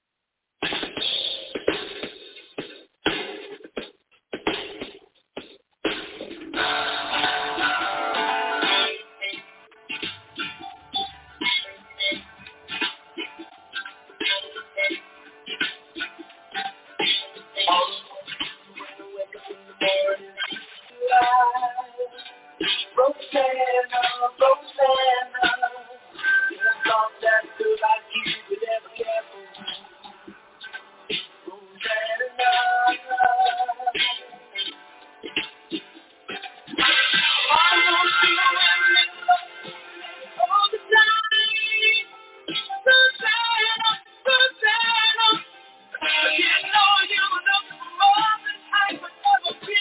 Rosanna, Rosanna, in a song that girl like you would ever care for. Rosanna, I want you all the time. Rosanna, Rosanna, you know you look more than I could ever be.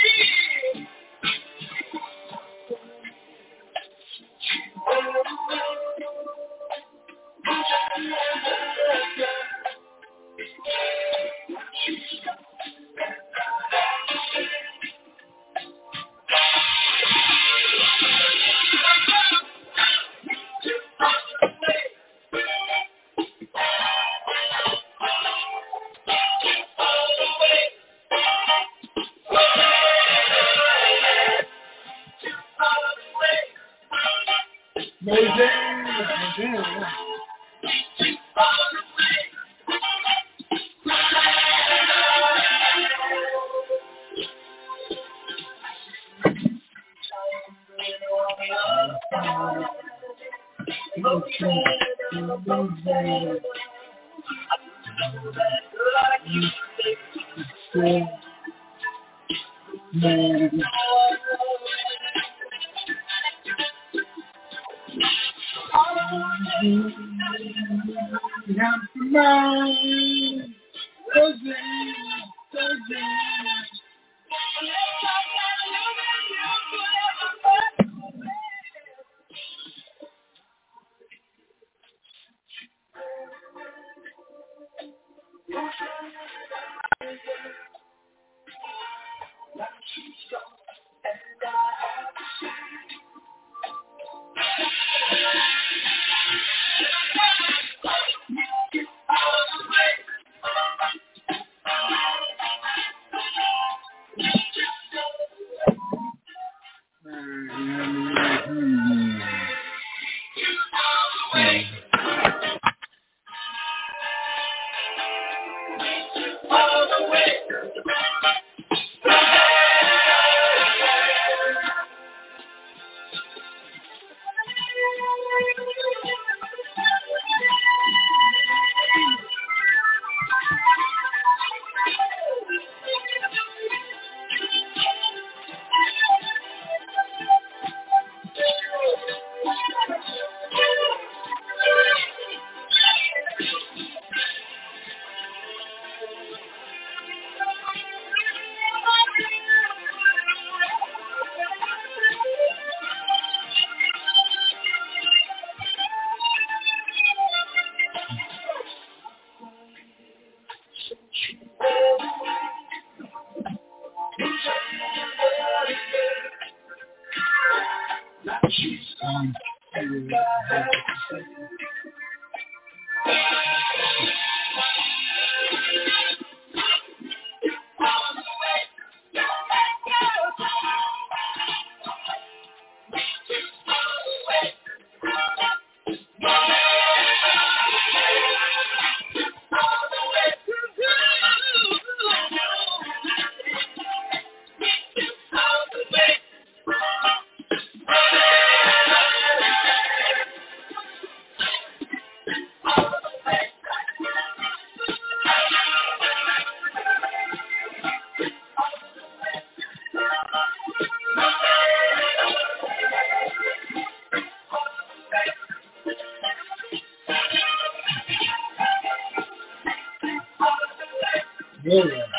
Yeah.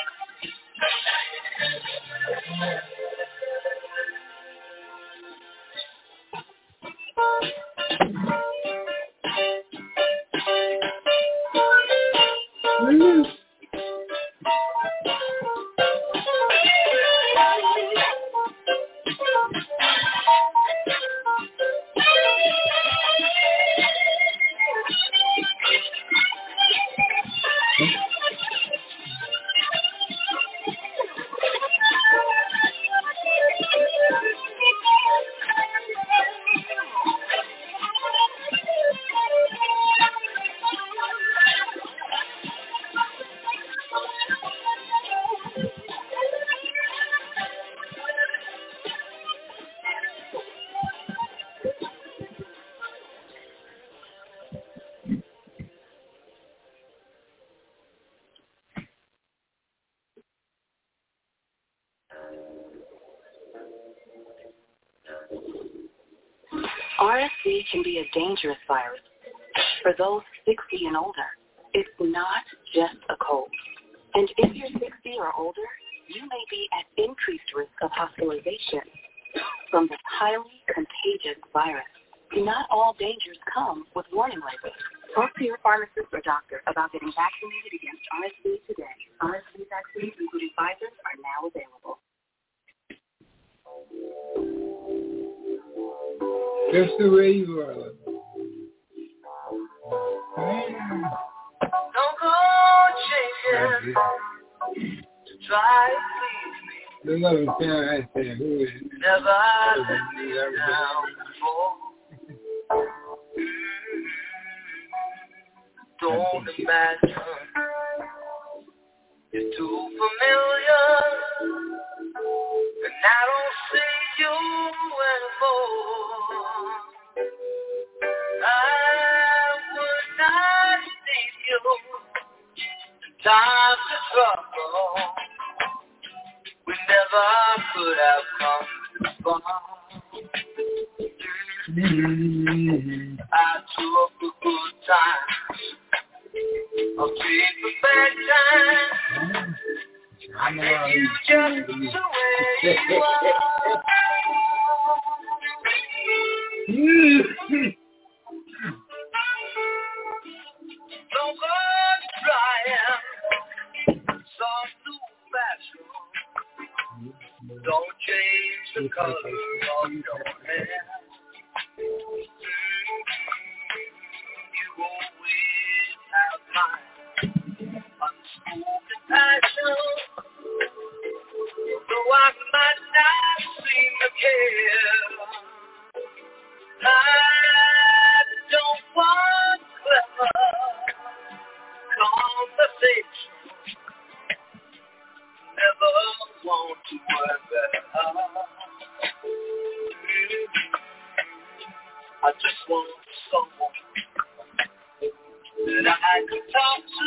S V can be a dangerous virus. For those sixty and older, it's not just a cold. And if you're sixty or older, you may be at increased risk of hospitalization from this highly contagious virus. Not all dangers come with warning labels. Talk to your pharmacist or doctor about getting vaccinated against R S V today. R S V vaccines, including Pfizer's, are now available. Just the way you are. Don't go chasing to try to please me. The love and care I say, who is it? Never let me down before. Don't imagine you're too familiar, and I don't see you anymore. I would not leave you in times of trouble. We never could have come this far. Mm-hmm. I took the good times, I'll take the bad times. I take you just the way you are. Don't go trying some new fashion. Don't change the color of your hair. You always have my unspoken passion. Though I might not seem to care, I don't want clever conversation. Never want to work that hard. I just want someone that I could talk to.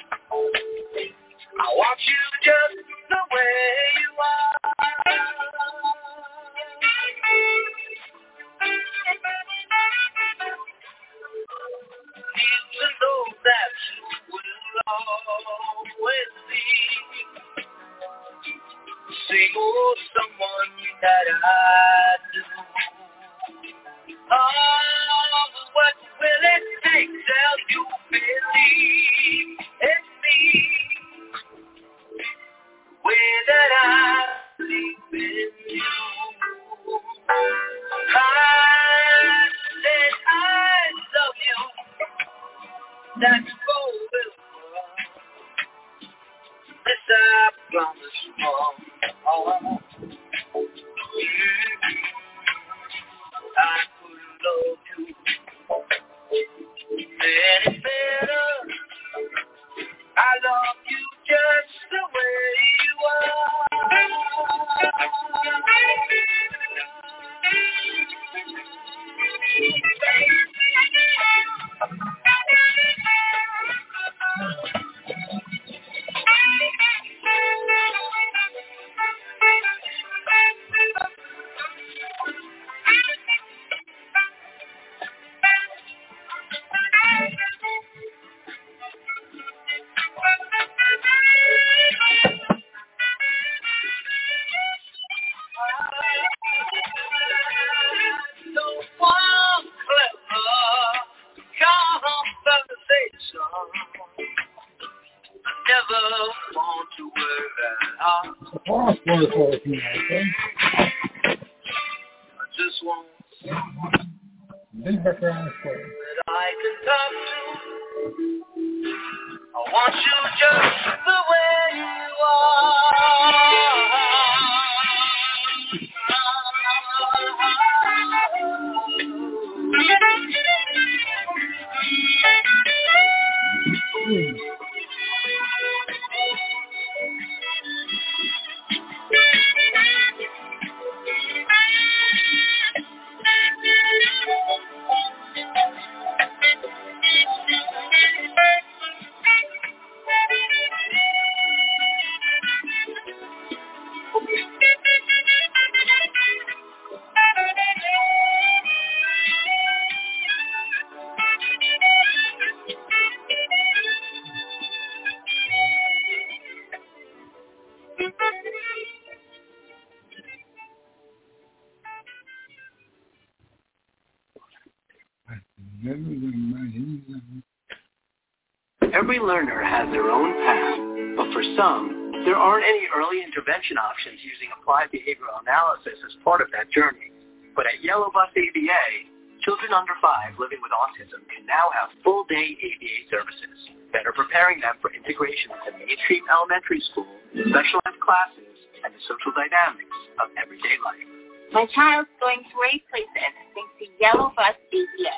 I want you just the way you are. Need to know that you will always be same old someone that I do. Oh, what will it take till you believe in me? Way that I believe in you. I said I love you. That's forever. This I promise from all. I could love you any better. I love you just the way you are. Every learner has their own path, but for some, there aren't any early intervention options using applied behavioral analysis as part of that journey. But at Yellow Bus A B A, children under five living with autism can now have full-day A B A services, better preparing them for integration into mainstream elementary school, specialized classes, and the social dynamics of everyday life. My child's going great places thanks to Yellow Bus A B A.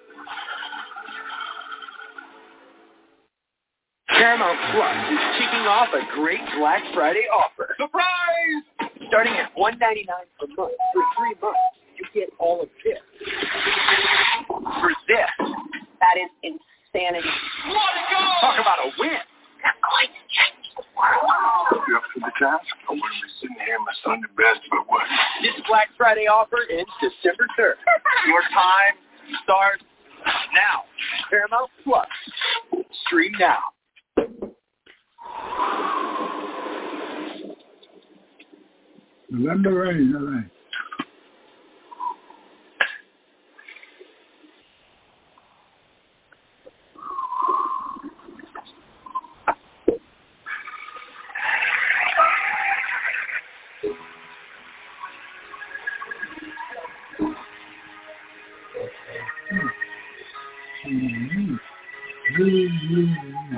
Paramount Plus is kicking off a great Black Friday offer. Surprise! Starting at one dollar and ninety-nine cents per month for three months, you get all of this. For this. That is insanity. Let's go! Talk about a win. I'm going to change the world. You up for the task? I wouldn't be sitting here my Sunday best, but what? This Black Friday offer ends December third. Your time starts now. Paramount Plus. Stream now. November rain, all right. Mm-hmm. Mm-hmm.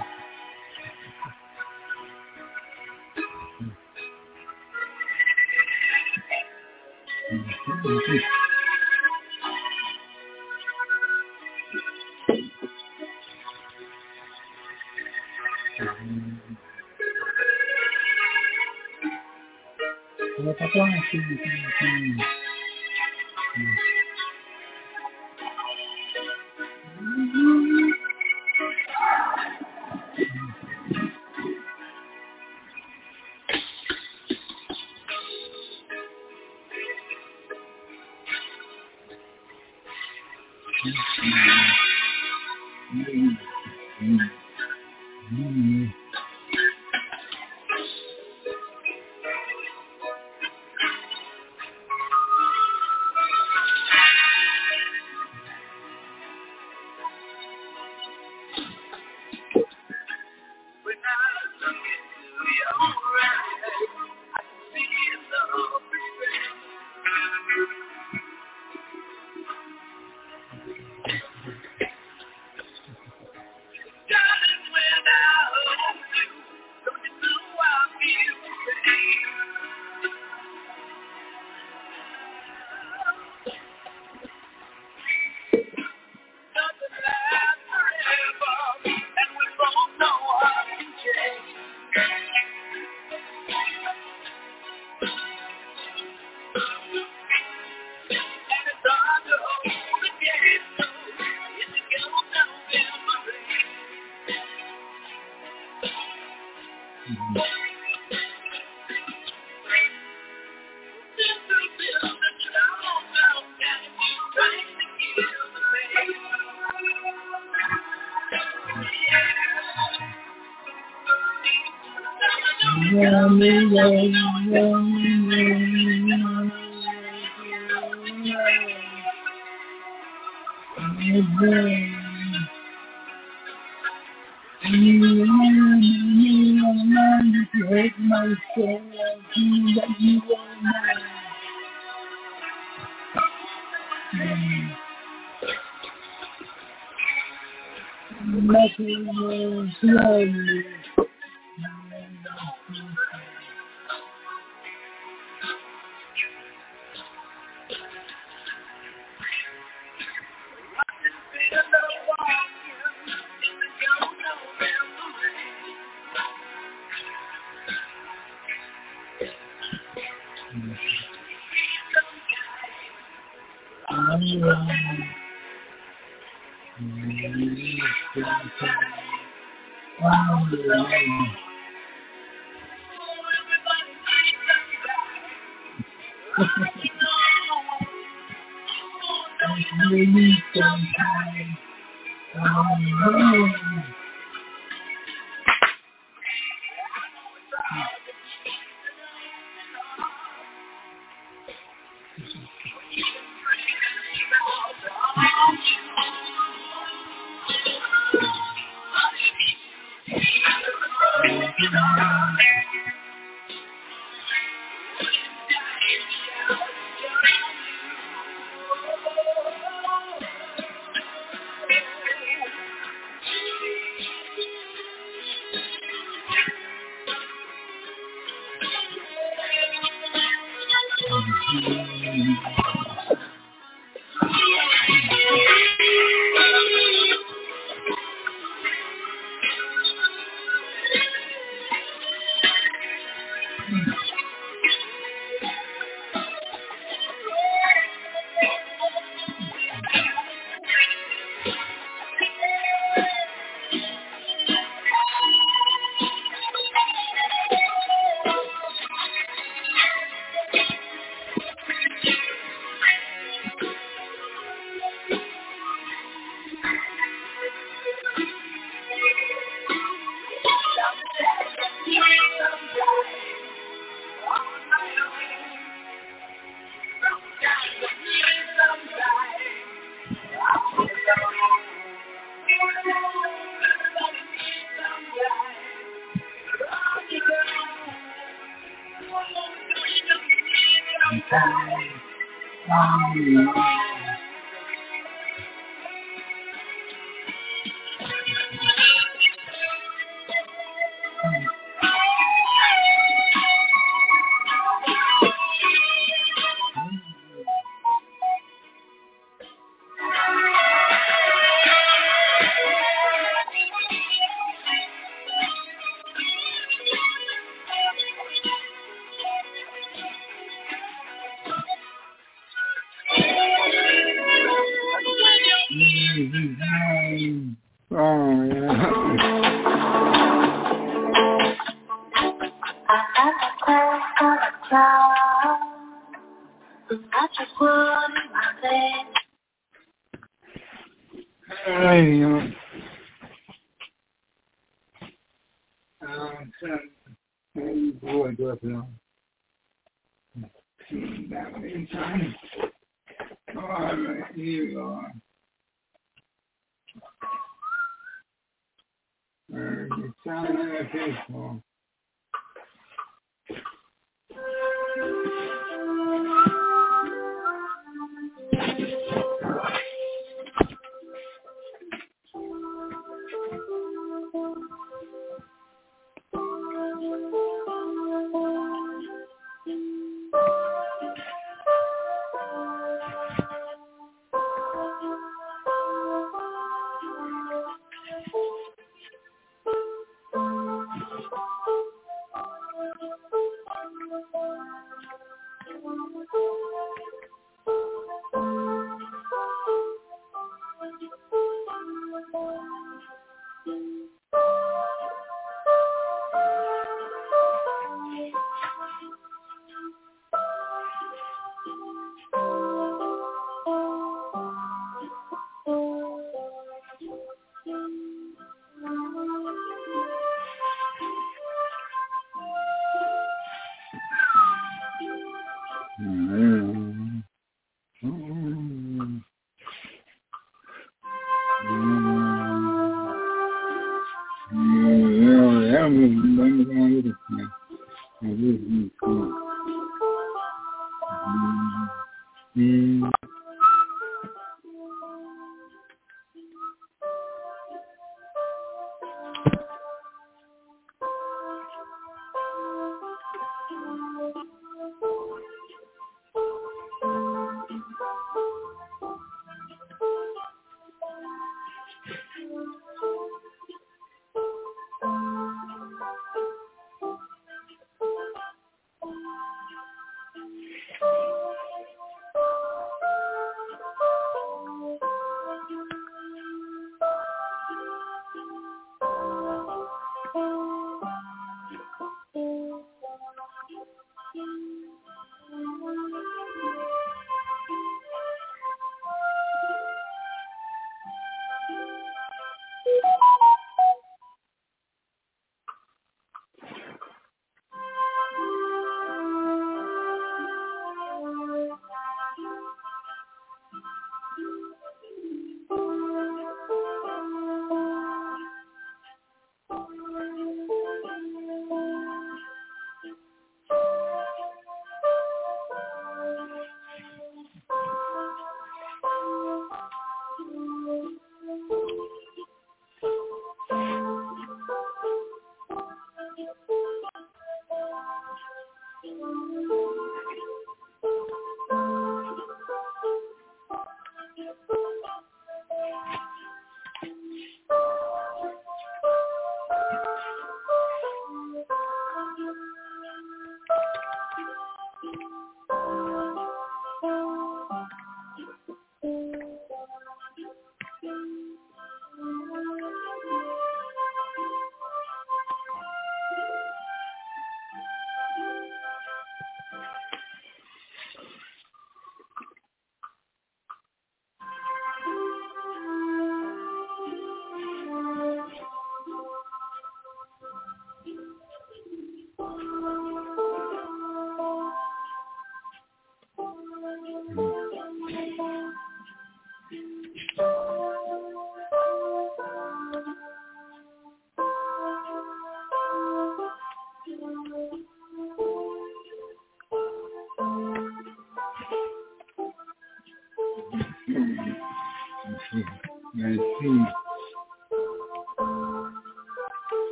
I see.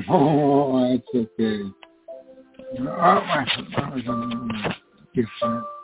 Oh, that's okay. Oh, my, that was a different.